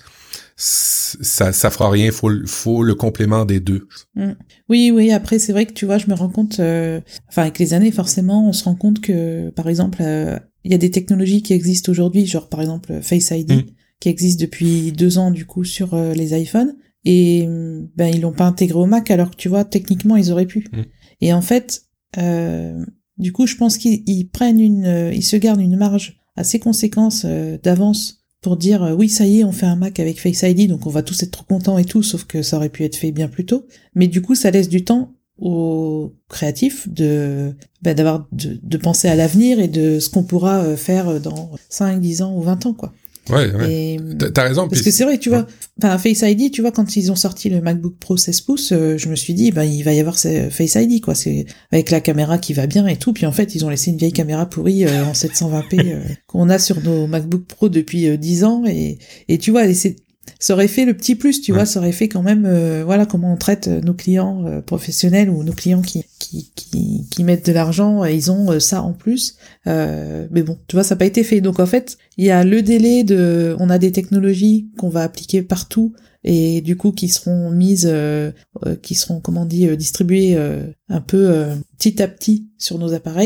Speaker 2: ça ça fera rien, faut faut le complément des deux.
Speaker 1: Mmh. Oui oui, après c'est vrai que tu vois, je me rends compte euh, enfin avec les années forcément, on se rend compte que par exemple il euh, y a des technologies qui existent aujourd'hui, genre par exemple Face I D mmh. qui existe depuis deux ans du coup sur euh, les iPhones et ben ils l'ont pas intégré au Mac alors que tu vois techniquement ils auraient pu. Mmh. Et en fait euh, du coup, je pense qu'ils ils prennent une euh, ils se gardent une marge assez conséquente euh, d'avance pour dire euh, oui ça y est on fait un Mac avec Face I D donc on va tous être trop contents et tout, sauf que ça aurait pu être fait bien plus tôt, mais du coup ça laisse du temps aux créatifs de bah, d'avoir de, de penser à l'avenir et de ce qu'on pourra faire dans cinq, dix ans ou vingt ans, quoi.
Speaker 2: Ouais, ouais. Et, t'as raison.
Speaker 1: Parce puis... que c'est vrai, tu vois, enfin, Face I D, tu vois, quand ils ont sorti le MacBook Pro seize pouces, euh, je me suis dit, ben, il va y avoir Face I D, quoi. C'est avec la caméra qui va bien et tout. Puis en fait, ils ont laissé une vieille caméra pourrie euh, en sept cent vingt p euh, qu'on a sur nos MacBook Pro depuis euh, dix ans. Et, et tu vois, et c'est, ça aurait fait le petit plus, tu ouais. vois, ça aurait fait quand même, euh, voilà, comment on traite nos clients euh, professionnels ou nos clients qui, qui, qui, qui mettent de l'argent, et ils ont euh, ça en plus. Euh, mais bon, tu vois, ça n'a pas été fait. Donc en fait, il y a le délai de, on a des technologies qu'on va appliquer partout et du coup qui seront mises, euh, euh, qui seront, comment on dit, euh, distribuées euh, un peu euh, petit à petit sur nos appareils.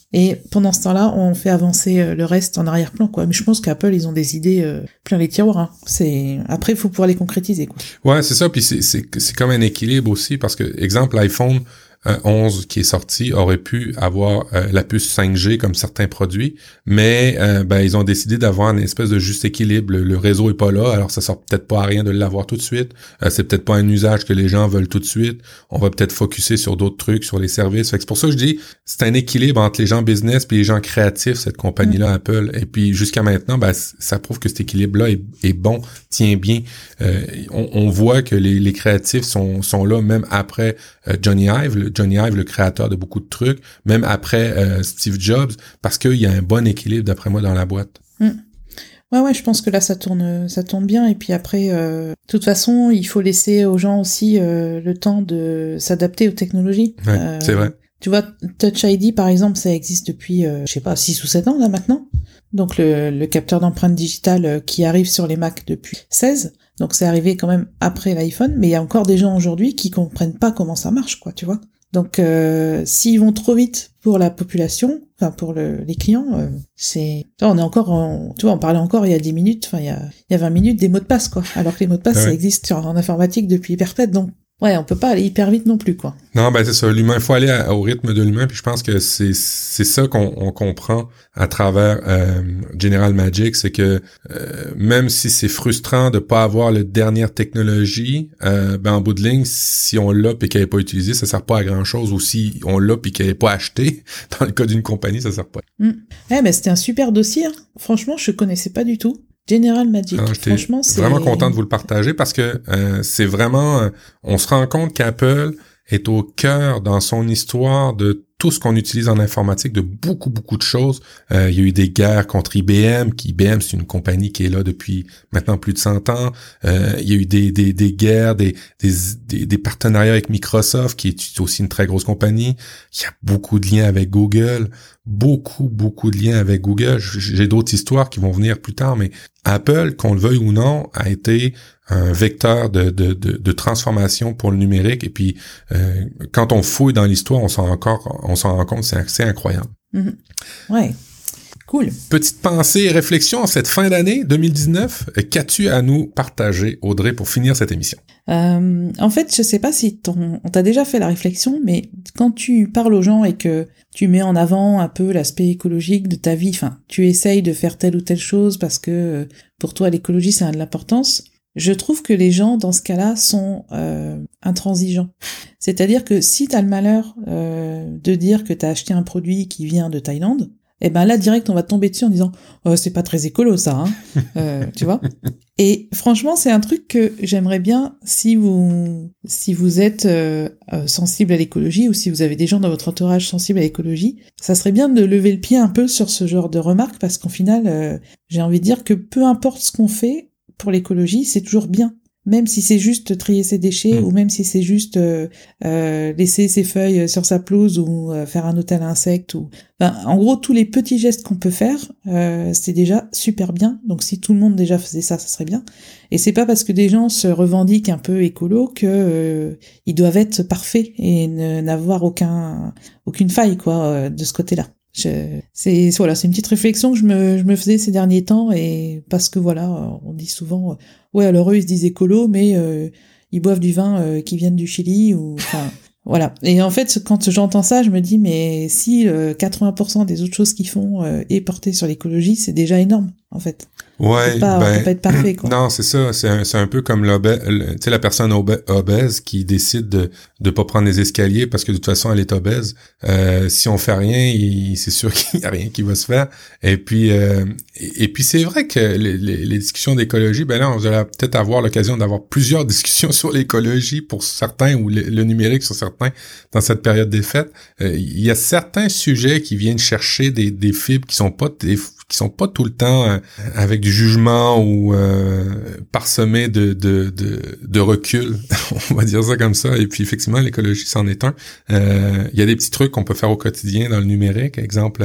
Speaker 1: Et pendant ce temps-là, on fait avancer euh, le reste en arrière-plan, quoi. Mais je pense qu'Apple, ils ont des idées euh, plein les tiroirs. Hein. C'est après, il faut pouvoir les concrétiser, quoi.
Speaker 2: Ouais, c'est ça. Puis c'est c'est c'est comme un équilibre aussi, parce que exemple, l'iPhone euh, onze qui est sorti aurait pu avoir euh, la puce cinq G comme certains produits, mais euh, ben ils ont décidé d'avoir une espèce de juste équilibre. Le, le réseau est pas là, alors ça sort peut-être pas à rien de l'avoir tout de suite. Euh, c'est peut-être pas un usage que les gens veulent tout de suite. On va peut-être focuser sur d'autres trucs, sur les services. Fait que c'est pour ça que je dis, c'est un équilibre entre les gens business et les gens créatifs, cette compagnie-là, mmh. Apple. Et puis jusqu'à maintenant, ben ça prouve que cet équilibre-là est, est bon, tient bien. Euh, on, on voit que les, les créatifs sont sont là même après euh, Johnny Ive. Le, Johnny Ive, le créateur de beaucoup de trucs, même après euh, Steve Jobs, parce qu'il y a un bon équilibre, d'après moi, dans la boîte.
Speaker 1: Mm. Ouais, ouais, je pense que là, ça tourne, ça tourne bien. Et puis après, euh, de toute façon, il faut laisser aux gens aussi euh, le temps de s'adapter aux technologies.
Speaker 2: Ouais,
Speaker 1: euh,
Speaker 2: c'est vrai.
Speaker 1: Tu vois, Touch I D, par exemple, ça existe depuis, euh, je sais pas, six ou sept ans, là, maintenant. Donc, le, le capteur d'empreinte digitale euh, qui arrive sur les Mac depuis seize. Donc, c'est arrivé quand même après l'iPhone. Mais il y a encore des gens aujourd'hui qui comprennent pas comment ça marche, quoi, tu vois. Donc, euh, s'ils vont trop vite pour la population, enfin pour le, les clients, euh, c'est, tu vois, on est encore, en, tu vois, on parlait encore il y a dix minutes, enfin il y a, il y a vingt minutes des mots de passe, quoi. Alors que les mots de passe, ouais. Ça existe sur, en informatique depuis perpète, donc ouais, on peut pas aller hyper vite non plus, quoi.
Speaker 2: Non, ben c'est ça. L'humain, il faut aller à, au rythme de l'humain. Puis je pense que c'est c'est ça qu'on on comprend à travers euh, General Magic, c'est que euh, même si c'est frustrant de pas avoir la dernière technologie, euh, ben en bout de ligne, si on l'a puis qu'elle n'est pas utilisée, ça sert pas à grand chose. Ou si on l'a puis qu'elle n'est pas achetée, dans le cas d'une compagnie, ça sert pas.
Speaker 1: Mmh. Eh ben c'était un super dossier. Hein. Franchement, je connaissais pas du tout. General Magic. Alors, franchement, c'est
Speaker 2: vraiment content de vous le partager parce que euh, c'est vraiment, euh, on se rend compte qu'Apple est au cœur dans son histoire de tout ce qu'on utilise en informatique, de beaucoup, beaucoup de choses. Euh, il y a eu des guerres contre I B M, qui I B M, c'est une compagnie qui est là depuis maintenant plus de cent ans. Euh, il y a eu des, des, des guerres, des, des, des, des partenariats avec Microsoft, qui est aussi une très grosse compagnie. Il y a beaucoup de liens avec Google, beaucoup, beaucoup de liens avec Google. J'ai d'autres histoires qui vont venir plus tard, mais Apple, qu'on le veuille ou non, a été un vecteur de, de, de, de transformation pour le numérique. Et puis, euh, quand on fouille dans l'histoire, on s'en rend encore, on s'en rend compte, c'est assez incroyable.
Speaker 1: Mmh. Ouais, cool.
Speaker 2: Petite pensée et réflexion en cette fin d'année deux mille dix-neuf. Qu'as-tu à nous partager, Audrey, pour finir cette émission?
Speaker 1: Euh, en fait, je sais pas si ton, on t'a déjà fait la réflexion, mais quand tu parles aux gens et que tu mets en avant un peu l'aspect écologique de ta vie, enfin, tu essayes de faire telle ou telle chose parce que pour toi l'écologie ça a de l'importance. Je trouve que les gens, dans ce cas-là, sont euh, intransigeants. C'est-à-dire que si t'as le malheur euh, de dire que t'as acheté un produit qui vient de Thaïlande, eh ben là, direct, on va tomber dessus en disant oh, « c'est pas très écolo, ça, hein. » euh, tu vois. Et franchement, c'est un truc que j'aimerais bien, si vous si vous êtes euh, euh, sensible à l'écologie ou si vous avez des gens dans votre entourage sensibles à l'écologie, ça serait bien de lever le pied un peu sur ce genre de remarques parce qu'en final, euh, j'ai envie de dire que peu importe ce qu'on fait, pour l'écologie, c'est toujours bien. Même si c'est juste trier ses déchets, mmh. ou même si c'est juste euh, euh, laisser ses feuilles sur sa pelouse ou euh, faire un hôtel à insectes. Ou... Enfin, en gros, tous les petits gestes qu'on peut faire, euh, c'est déjà super bien. Donc si tout le monde déjà faisait ça, ça serait bien. Et c'est pas parce que des gens se revendiquent un peu écolo que euh, ils doivent être parfaits et ne, n'avoir aucun aucune faille quoi euh, de ce côté-là. Je, c'est voilà, c'est une petite réflexion que je me je me faisais ces derniers temps et parce que voilà, on dit souvent ouais alors eux ils se disent écolo mais euh, ils boivent du vin euh, qui viennent du Chili ou enfin voilà. Et en fait quand j'entends ça, je me dis mais si euh, quatre-vingts pour cent des autres choses qu'ils font euh, est porté sur l'écologie, c'est déjà énorme en fait.
Speaker 2: Ouais,
Speaker 1: on peut pas,
Speaker 2: ben,
Speaker 1: on peut pas être parfait, quoi.
Speaker 2: Non, c'est ça. C'est un, c'est un peu comme l'obèse, tu sais, la personne obè- obèse qui décide de de pas prendre les escaliers parce que de toute façon elle est obèse. Euh, si on fait rien, il, c'est sûr qu'il y a rien qui va se faire. Et puis euh, et, et puis c'est vrai que les, les, les discussions d'écologie, ben là, on va peut-être avoir l'occasion d'avoir plusieurs discussions sur l'écologie pour certains ou le, le numérique sur certains dans cette période des fêtes. Euh, il y a certains sujets qui viennent chercher des des fibres qui sont pas des qui sont pas tout le temps euh, avec du jugement ou euh, parsemés de, de de de recul, on va dire ça comme ça. Et puis effectivement, l'écologie c'en est un. Euh, il y a des petits trucs qu'on peut faire au quotidien dans le numérique. Exemple,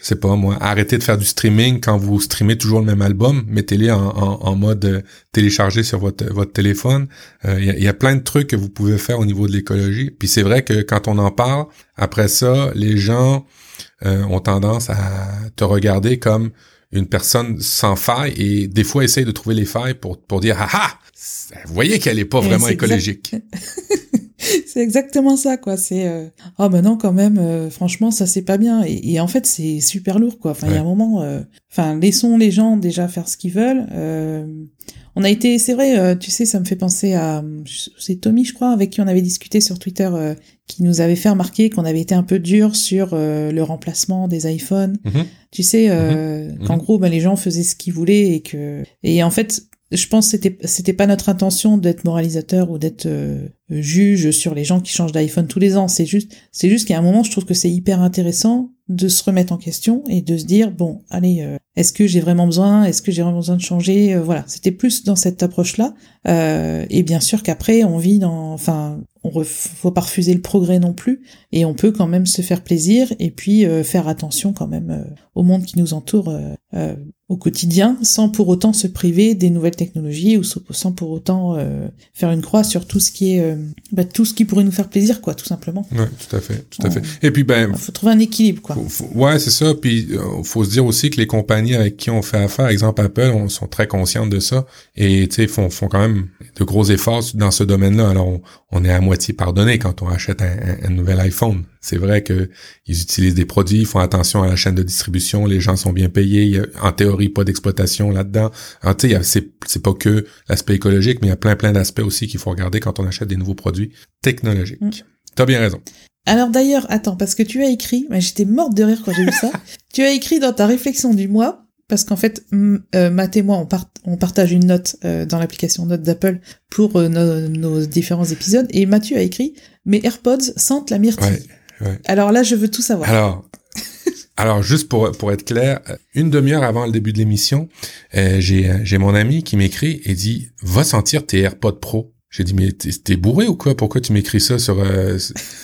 Speaker 2: je sais pas moi, arrêtez de faire du streaming quand vous streamez toujours le même album, mettez-les en, en, en mode euh, téléchargé sur votre votre téléphone. Il euh, y, a, y a plein de trucs que vous pouvez faire au niveau de l'écologie. Puis c'est vrai que quand on en parle, après ça, les gens euh, ont tendance à te regarder comme une personne sans faille et des fois essayent de trouver les failles pour pour dire ah ah, vous voyez qu'elle est pas
Speaker 1: Et
Speaker 2: vraiment
Speaker 1: c'est
Speaker 2: écologique.
Speaker 1: Exact... c'est exactement ça, quoi. C'est euh... oh ben non, quand même. Euh, franchement, ça c'est pas bien. Et, et en fait, c'est super lourd, quoi. Enfin, il ouais. y a un moment. Enfin, euh... laissons les gens déjà faire ce qu'ils veulent. Euh... On a été, c'est vrai, euh, tu sais, ça me fait penser à, c'est Tommy, je crois, avec qui on avait discuté sur Twitter, euh, qui nous avait fait remarquer qu'on avait été un peu dur sur euh, le remplacement des iPhones. Mm-hmm. Tu sais, euh, mm-hmm. qu'en gros, ben les gens faisaient ce qu'ils voulaient et que, et en fait, je pense que c'était c'était pas notre intention d'être moralisateur ou d'être euh, juge sur les gens qui changent d'iPhone tous les ans. C'est juste, c'est juste qu'à un moment, je trouve que c'est hyper intéressant de se remettre en question et de se dire bon, allez, euh, est-ce que j'ai vraiment besoin, est-ce que j'ai vraiment besoin de changer, euh, voilà. C'était plus dans cette approche-là. Euh, et bien sûr qu'après, on vit dans, enfin, on ref... faut pas refuser le progrès non plus, et on peut quand même se faire plaisir et puis euh, faire attention quand même euh, au monde qui nous entoure euh, euh, au quotidien, sans pour autant se priver des nouvelles technologies ou sans pour autant euh, faire une croix sur tout ce qui est, euh, bah, tout ce qui pourrait nous faire plaisir, quoi, tout simplement.
Speaker 2: Ouais, tout à fait, tout à fait. Et puis ben,
Speaker 1: faut trouver un équilibre, quoi.
Speaker 2: Faut, faut, ouais, c'est ça. Puis euh, faut se dire aussi que les compagnies avec qui on fait affaire, exemple Apple, on sont très conscientes de ça et tu sais font font quand même de gros efforts dans ce domaine-là. Alors on, on est à moitié pardonné quand on achète un, un, un nouvel iPhone. C'est vrai que ils utilisent des produits, ils font attention à la chaîne de distribution, les gens sont bien payés, il y a, en théorie pas d'exploitation là-dedans. Alors tu sais, c'est c'est pas que l'aspect écologique, mais il y a plein plein d'aspects aussi qu'il faut regarder quand on achète des nouveaux produits technologiques. Mmh. T'as bien raison.
Speaker 1: Alors d'ailleurs, attends, parce que tu as écrit, bah, j'étais morte de rire quand j'ai vu ça, tu as écrit dans ta réflexion du mois, parce qu'en fait, euh, Matt et moi, on, part, on partage une note euh, dans l'application Notes d'Apple pour euh, nos, nos différents épisodes, et Mathieu a écrit « Mes AirPods sentent la myrtille ouais, ». Ouais. Alors là, je veux tout savoir.
Speaker 2: Alors, alors juste pour pour être clair, une demi-heure avant le début de l'émission, euh, j'ai j'ai mon ami qui m'écrit et dit « Va sentir tes AirPods Pro ». J'ai dit « Mais t'es, t'es bourré ou quoi? Pourquoi tu m'écris ça sur... Euh, »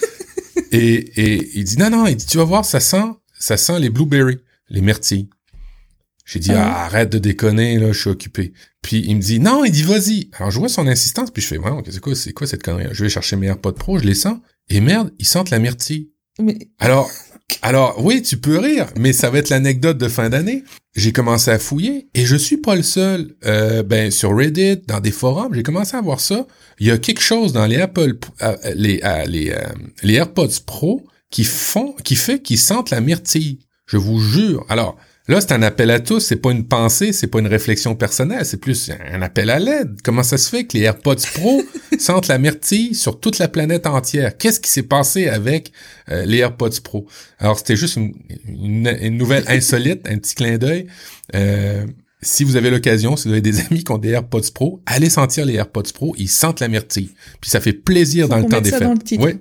Speaker 2: Et, et il dit, non, non, il dit, tu vas voir, ça sent, ça sent les blueberries, les myrtilles. J'ai dit, ah, ah, arrête de déconner, là, je suis occupé. Puis il me dit, non, il dit, vas-y. Alors je vois son insistance, puis je fais, ouais, c'est quoi, c'est quoi cette connerie? Je vais chercher mes AirPods Pro, je les sens, et merde, ils sentent la myrtille. Mais... Alors, alors, oui, tu peux rire, mais ça va être l'anecdote de fin d'année. J'ai commencé à fouiller, et je suis pas le seul. Euh, ben, sur Reddit, dans des forums, j'ai commencé à voir ça. Il y a quelque chose dans les Apple, euh, les, euh, les, euh, les AirPods Pro qui font, qui fait qu'ils sentent la myrtille. Je vous jure. Alors, là, c'est un appel à tous, c'est pas une pensée, c'est pas une réflexion personnelle, c'est plus un appel à l'aide. Comment ça se fait que les AirPods Pro sentent la myrtille sur toute la planète entière? Qu'est-ce qui s'est passé avec euh, les AirPods Pro? Alors, c'était juste une, une, une nouvelle insolite, un petit clin d'œil. Euh, si vous avez l'occasion, si vous avez des amis qui ont des AirPods Pro, allez sentir les AirPods Pro, ils sentent la myrtille. Puis ça fait plaisir Faut dans le temps des fêtes. Oui.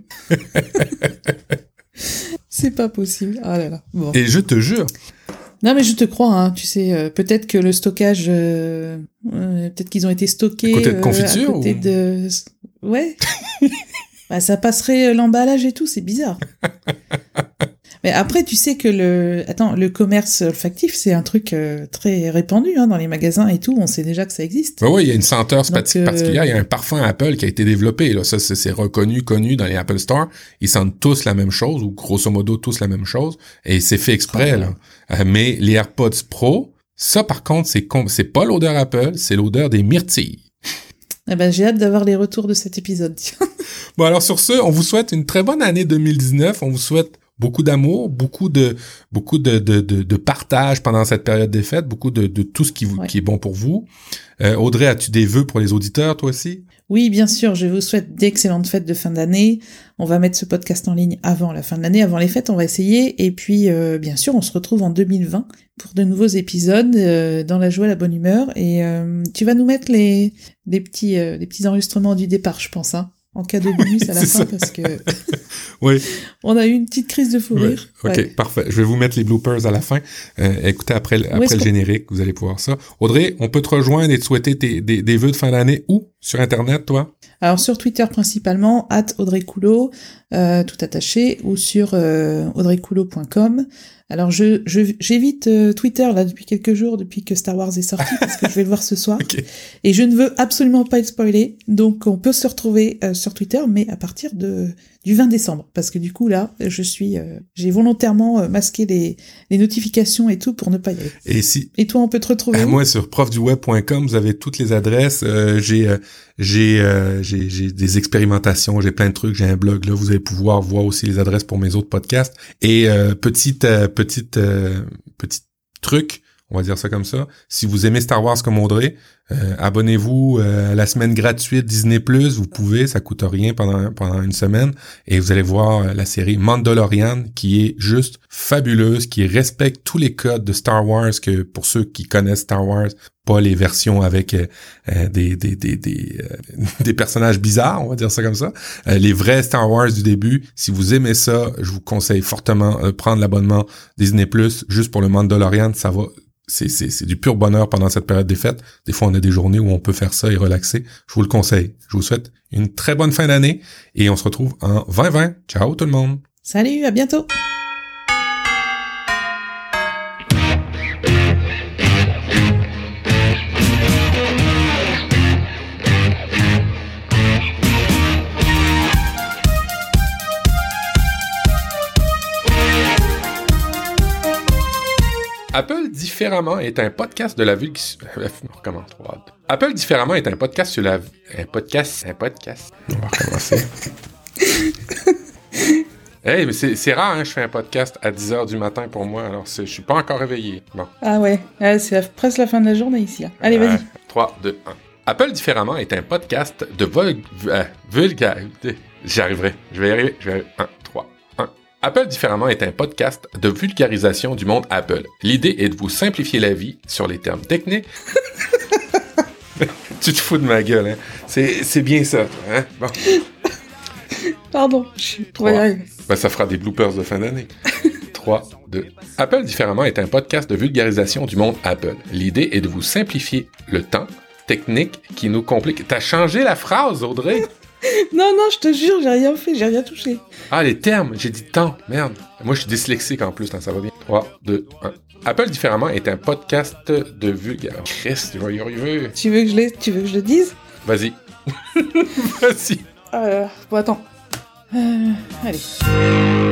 Speaker 1: C'est pas possible. Ah là là. Bon.
Speaker 2: Et je te jure.
Speaker 1: Non mais je te crois, hein. Tu sais, euh, peut-être que le stockage, euh, euh, peut-être qu'ils ont été stockés
Speaker 2: à côté de confiture,
Speaker 1: euh, à côté
Speaker 2: ou...
Speaker 1: de, ouais. Bah ça passerait l'emballage et tout, c'est bizarre. Mais après, tu sais que le, attends, le commerce olfactif, c'est un truc euh, très répandu hein, dans les magasins et tout. On sait déjà que ça existe.
Speaker 2: Ben oui, il y a une senteur Donc, particulière.
Speaker 1: Euh...
Speaker 2: Il y a un parfum Apple qui a été développé. Là, ça, c'est, c'est reconnu, connu dans les Apple Store. Ils sentent tous la même chose ou grosso modo tous la même chose. Et c'est fait exprès oh, là. Euh, mais les AirPods Pro, ça par contre, c'est com- c'est pas l'odeur Apple, c'est l'odeur des myrtilles.
Speaker 1: Eh ben, j'ai hâte d'avoir les retours de cet épisode.
Speaker 2: Bon, alors sur ce, on vous souhaite une très bonne année deux mille dix-neuf. On vous souhaite beaucoup d'amour, beaucoup de beaucoup de de de, de partage pendant cette période des fêtes, beaucoup de de tout ce qui vous, ouais. qui est bon pour vous. Euh, Audrey, as-tu des vœux pour les auditeurs, toi aussi?
Speaker 1: Oui, bien sûr, je vous souhaite d'excellentes fêtes de fin d'année. On va mettre ce podcast en ligne avant la fin de l'année, avant les fêtes, on va essayer. Et puis, euh, bien sûr, on se retrouve en deux mille vingt pour de nouveaux épisodes euh, dans la joie, la bonne humeur. Et euh, tu vas nous mettre les les petits euh, les petits enregistrements du départ, je pense, hein, en cadeau bonus à la fin,
Speaker 2: ça.
Speaker 1: parce que
Speaker 2: Oui.
Speaker 1: On a eu une petite crise de fou rire.
Speaker 2: Oui. OK,
Speaker 1: ouais.
Speaker 2: Parfait. Je vais vous mettre les bloopers à la fin. Euh, écoutez, après, après le générique, vous allez pouvoir ça. Audrey, on peut te rejoindre et te souhaiter tes, des, des vœux de fin d'année où? Sur Internet, toi?
Speaker 1: Alors, sur Twitter principalement, at Audrey Coulot, euh, tout attaché, ou sur euh, audrey coulot point com. Alors, je, je j'évite euh, Twitter, là, depuis quelques jours, depuis que Star Wars est sorti, parce que je vais le voir ce soir.
Speaker 2: Okay.
Speaker 1: Et je ne veux absolument pas être spoilé. Donc, on peut se retrouver euh, sur Twitter, mais à partir de du vingt décembre. Parce que du coup, là, je suis... Euh, j'ai volontairement euh, masqué les, les notifications et tout pour ne pas y aller.
Speaker 2: Et si...
Speaker 1: Et toi, on peut te retrouver
Speaker 2: euh,
Speaker 1: où?
Speaker 2: Moi, sur prof du web point com, vous avez toutes les adresses. Euh, j'ai, euh, j'ai, euh, j'ai, j'ai des expérimentations, j'ai plein de trucs, j'ai un blog là. Vous allez pouvoir voir aussi les adresses pour mes autres podcasts. Et euh, petite, euh, petite, euh, petit truc, on va dire ça comme ça. Si vous aimez Star Wars comme Audrey, euh, abonnez-vous euh, à la semaine gratuite Disney plus. Vous pouvez, ça coûte rien pendant pendant une semaine, et vous allez voir euh, la série Mandalorian, qui est juste fabuleuse, qui respecte tous les codes de Star Wars, que pour ceux qui connaissent Star Wars, pas les versions avec euh, euh, des des des des, euh, des personnages bizarres, on va dire ça comme ça. Euh, les vrais Star Wars du début. Si vous aimez ça, je vous conseille fortement de prendre l'abonnement Disney plus juste pour le Mandalorian. Ça va. C'est, c'est, c'est du pur bonheur pendant cette période des fêtes. Des fois, on a des journées où on peut faire ça et relaxer. Je vous le conseille. Je vous souhaite une très bonne fin d'année et on se retrouve en vingt vingt. Ciao tout le monde!
Speaker 1: Salut, à bientôt!
Speaker 2: Apple différemment est un podcast de la vulg... On recommence. Apple différemment est un podcast sur la... Un podcast... Un podcast... On va recommencer. Hey, mais c'est, c'est rare, hein, je fais un podcast à dix heures du matin pour moi, alors c'est, je suis pas encore réveillé. Bon.
Speaker 1: Ah ouais, ah, c'est la, presque la fin de la journée ici. Là. Allez, vas-y.
Speaker 2: trois, deux, un. Apple différemment est un podcast de vul... Euh, vulga... J'y arriverai. Je vais y arriver. Je vais y arriver. un, trois, un. Apple différemment est un podcast de vulgarisation du monde Apple. L'idée est de vous simplifier la vie sur les termes techniques. Tu te fous de ma gueule, hein? C'est, c'est bien ça, toi, hein? Bon.
Speaker 1: Pardon, je suis trop
Speaker 2: ben, ça fera des bloopers de fin d'année. trois, deux. Apple différemment est un podcast de vulgarisation du monde Apple. L'idée est de vous simplifier le temps technique qui nous complique. T'as changé la phrase, Audrey?
Speaker 1: Non, non, je te jure, j'ai rien fait, j'ai rien touché.
Speaker 2: Ah, les termes, j'ai dit temps, merde. Moi, je suis dyslexique en plus, hein, ça va bien. trois, deux, un. Apple différemment est un podcast de vulgarisation. Christ, tu vas y arriver.
Speaker 1: Tu veux que je le, tu veux que je le dise?
Speaker 2: Vas-y. Vas-y.
Speaker 1: Euh, bon, attends. Euh, allez.